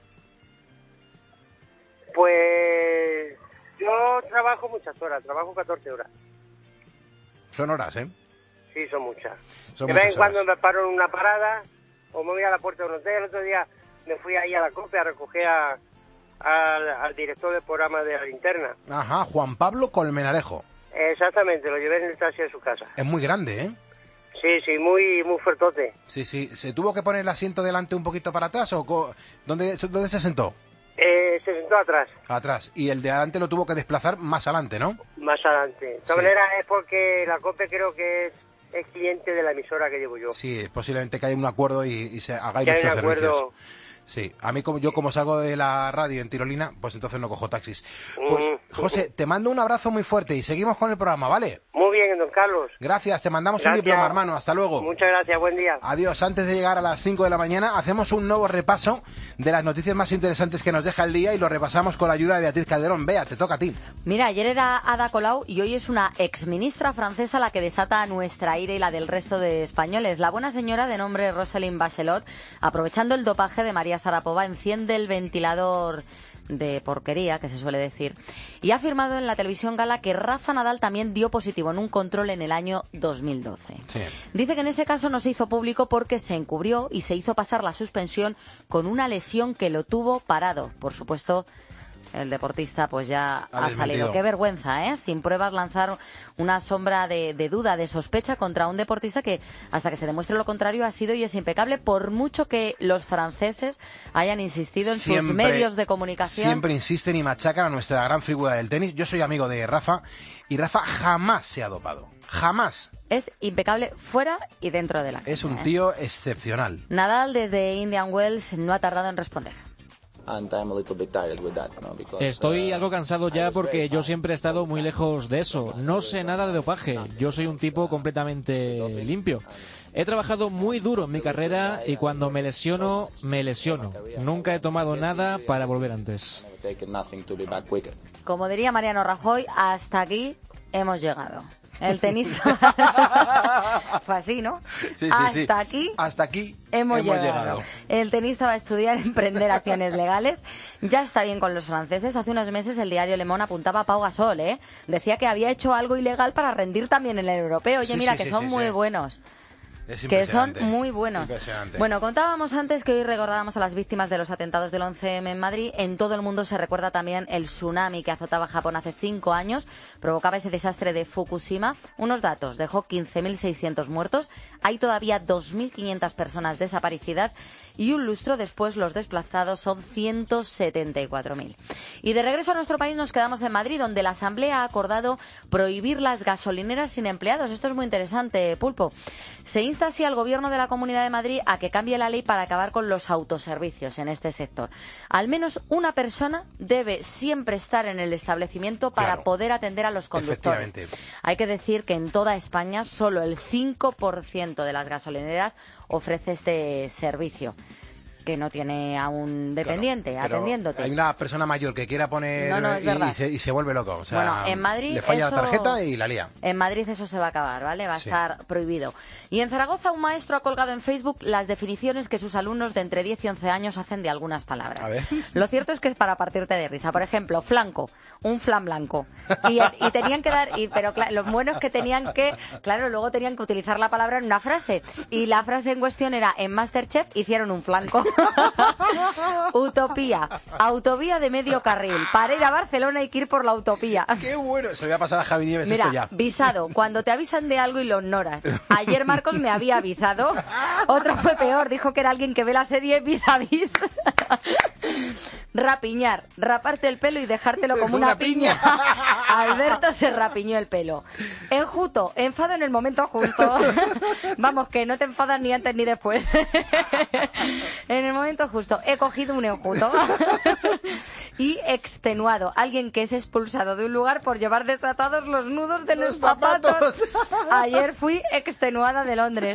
Pues yo trabajo muchas horas, trabajo catorce horas.
Son horas, ¿eh?
Sí, son muchas.
Son
de vez en
muchas
cuando
horas.
me paro en una parada o me voy a la puerta de un hotel. El otro día me fui ahí a la COPE a recoger a- al, al director del programa de la linterna.
Ajá, Juan Pablo Colmenarejo.
Exactamente, lo llevé en el taxi de su casa.
Es muy grande, ¿eh?
Sí, sí, muy muy fuertote.
Sí, sí. ¿Se tuvo que poner el asiento delante un poquito para atrás o co- dónde, dónde se sentó?
Eh, se sentó atrás,
Atrás. Y el de adelante lo tuvo que desplazar más adelante, ¿no?
más adelante. De todas
Sí.
maneras es porque la COPE creo que es, es cliente de la emisora que llevo yo.
Sí, es posiblemente que haya un acuerdo y, y se hagáis
Que hay
muchos
un acuerdo.
servicios. Sí, a mí como yo como salgo de la radio en Tirolina, pues entonces no cojo taxis. Pues,
Mm.
José, te mando un abrazo muy fuerte y seguimos con el programa, ¿vale?
Muy bien, don Carlos.
Gracias, te mandamos
Gracias.
un diploma, hermano. Hasta luego.
Muchas gracias, buen día.
Adiós. Antes de llegar a las cinco de la mañana, hacemos un nuevo repaso de las noticias más interesantes que nos deja el día y lo repasamos con la ayuda de Beatriz Calderón. Bea, te toca a ti.
Mira, ayer era Ada Colau y hoy es una exministra francesa la que desata nuestra ira y la del resto de españoles. La buena señora, de nombre Roselyne Bachelot, aprovechando el dopaje de María Sharapova, enciende el ventilador de porquería, que se suele decir, y ha afirmado en la televisión gala que Rafa Nadal también dio positivo en un control en el año dos mil doce.
Sí.
Dice que en ese caso no se hizo público porque se encubrió y se hizo pasar la suspensión con una lesión que lo tuvo parado. Por supuesto, el deportista pues ya
Ha
ha,
desmentido.
salido. Qué vergüenza, ¿eh? Sin pruebas lanzar una sombra de, de duda, de sospecha contra un deportista que, hasta que se demuestre lo contrario, ha sido y es impecable, por mucho que los franceses hayan insistido en sus
Siempre-
medios de comunicación.
Siempre insisten y machacan a nuestra gran figura del tenis. Yo soy amigo de Rafa y Rafa jamás se ha dopado. Jamás.
Es impecable fuera y dentro de la
Es un
cancha, ¿eh?
tío excepcional.
Nadal, desde Indian Wells, no ha tardado en responder.
Estoy algo cansado ya porque yo siempre he estado muy lejos de eso. No sé nada de dopaje. Yo soy un tipo completamente limpio. He trabajado muy duro en mi carrera y cuando me lesiono, me lesiono. Nunca he tomado nada para volver antes.
Como diría Mariano Rajoy, hasta aquí hemos llegado. El tenista... Fue así, ¿no?
Sí, sí,
hasta
sí.
aquí...
Hasta aquí
Hemos,
hemos
llegado.
llegado.
El tenista va a estudiar emprender acciones legales. Ya está bien con los franceses. Hace unos meses el diario Le Monde apuntaba a Pau Gasol, ¿eh? Decía que había hecho algo ilegal para rendir también en el europeo. Oye,
Sí,
mira,
sí,
que
sí,
son
sí,
muy
sí.
buenos.
Es
Que son
impresionante.
muy buenos.
Impresionante.
Bueno, contábamos antes que hoy recordábamos a las víctimas de los atentados del once eme en Madrid. En todo el mundo se recuerda también el tsunami que azotaba Japón hace cinco años. Provocaba ese desastre de Fukushima. Unos datos, dejó quince mil seiscientos muertos. Hay todavía dos mil quinientas personas desaparecidas. Y un lustro después los desplazados son ciento setenta y cuatro mil. Y de regreso a nuestro país nos quedamos en Madrid, donde la Asamblea ha acordado prohibir las gasolineras sin empleados. Esto es muy interesante, Pulpo. Se insta así al Gobierno de la Comunidad de Madrid a que cambie la ley para acabar con los autoservicios en este sector. Al menos una persona debe siempre estar en el establecimiento para
Claro.
poder atender a los conductores.
Efectivamente.
Hay que decir que en toda España solo el cinco por ciento de las gasolineras ofrece este servicio, que no tiene a un dependiente
Pero
atendiéndote.
Hay una persona mayor que quiera poner
No, no, es
y,
verdad.
y se, y se vuelve loco. O sea,
Bueno, en Madrid
le falla
eso-
la tarjeta y la lía.
En Madrid eso se va a acabar, ¿vale? Va a
Sí.
estar prohibido. Y en Zaragoza un maestro ha colgado en Facebook las definiciones que sus alumnos de entre diez y once años hacen de algunas palabras.
A ver.
Lo cierto es que es para partirte de risa. Por ejemplo, flanco, un flan blanco. Y, y tenían que dar, y, pero cla- lo bueno es que tenían que, claro, luego tenían que utilizar la palabra en una frase. Y la frase en cuestión era, en MasterChef hicieron un flanco. Utopía, autovía de medio carril. Para ir a Barcelona hay que ir por la utopía.
Qué bueno. Se lo voy a pasar a Javi Nieves
Mira,
esto ya.
visado, cuando te avisan de algo y lo ignoras. Ayer Marcos me había avisado. Otro fue peor, dijo que era alguien que ve la serie vis a vis. Rapiñar, raparte el pelo y dejártelo como una,
Una
piña.
piña.
Alberto se rapiñó el pelo. Enjuto, enfado en el momento justo. Vamos, que no te enfadas ni antes ni después. En el momento justo. He cogido un enjuto. Y extenuado, alguien que es expulsado de un lugar por llevar desatados los nudos de los,
Los
zapatos.
zapatos.
Ayer fui extenuada de Londres.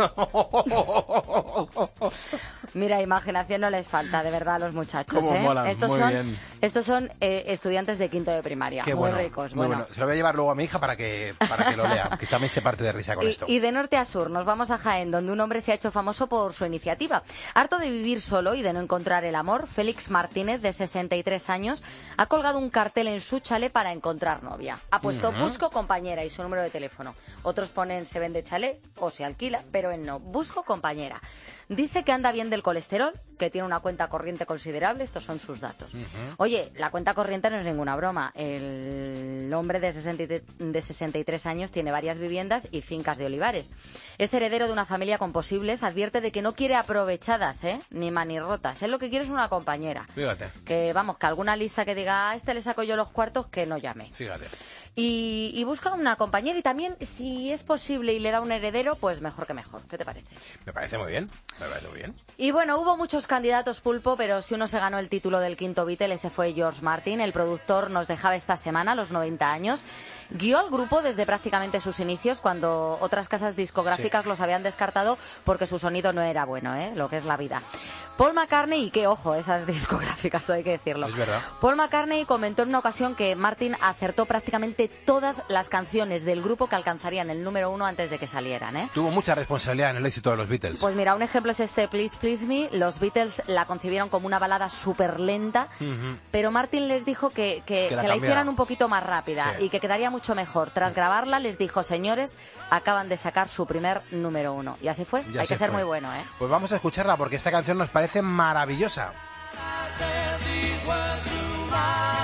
Mira, imaginación no les falta, de verdad, a los muchachos.
Cómo
¿eh?
molan,
Estos
muy
son,
bien.
estos son eh, estudiantes de quinto de primaria,
Qué
muy
bueno,
ricos.
muy
bueno.
bueno. Se lo voy a llevar luego a mi hija para que, para que lo lea, que también se parte de risa con
Y,
esto.
y de norte a sur nos vamos a Jaén, donde un hombre se ha hecho famoso por su iniciativa. Harto de vivir solo y de no encontrar el amor, Félix Martínez, de sesenta y tres años, ha colgado un cartel en su chalet para encontrar novia. Ha puesto
Ujú.
busco compañera y su número de teléfono. Otros ponen se vende chalet o se alquila, pero él no, busco compañera. Dice que anda bien del colesterol, que tiene una cuenta corriente considerable, estos son sus datos. Oye, la cuenta corriente no es ninguna broma. El hombre de sesenta y tres, de sesenta y tres años tiene varias viviendas y fincas de olivares. Es heredero de una familia con posibles, advierte de que no quiere aprovechadas, ¿eh? Ni manirrotas. Él lo que quiere es una compañera.
Fíjate,
Que vamos, que alguna lista que diga, a este le saco yo los cuartos, que no llame.
fíjate.
Y, y busca una compañera y también, si es posible y le da un heredero, pues mejor que mejor. ¿Qué te parece?
Me parece muy bien. Me parece muy bien.
Y bueno, hubo muchos candidatos, Pulpo, pero si uno se ganó el título del quinto Beatle, ese fue George Martin. El productor nos dejaba esta semana, a los noventa años. Guió al grupo desde prácticamente sus inicios, cuando otras casas discográficas
Sí.
los habían descartado porque su sonido no era bueno, ¿eh? Lo que es la vida. Paul McCartney, y qué ojo, esas discográficas, todo hay que decirlo.
Es verdad.
Paul McCartney comentó en una ocasión que Martin acertó prácticamente todas las canciones del grupo que alcanzarían el número uno antes de que salieran, ¿eh?
Tuvo mucha responsabilidad en el éxito de los Beatles.
Pues mira, un ejemplo es este Please Please Me. Los Beatles la concibieron como una balada súper lenta,
Ujú.
pero Martin les dijo que, que,
Que la
que la
cambiara.
hicieran un poquito más rápida
Sí.
y que quedaría mucho mejor. Tras grabarla les dijo, señores, acaban de sacar su primer número uno. Y así fue.
Ya
Hay
se
que ser
fue.
muy bueno, ¿eh?
Pues vamos a escucharla porque esta canción nos parece maravillosa.
I said these words to my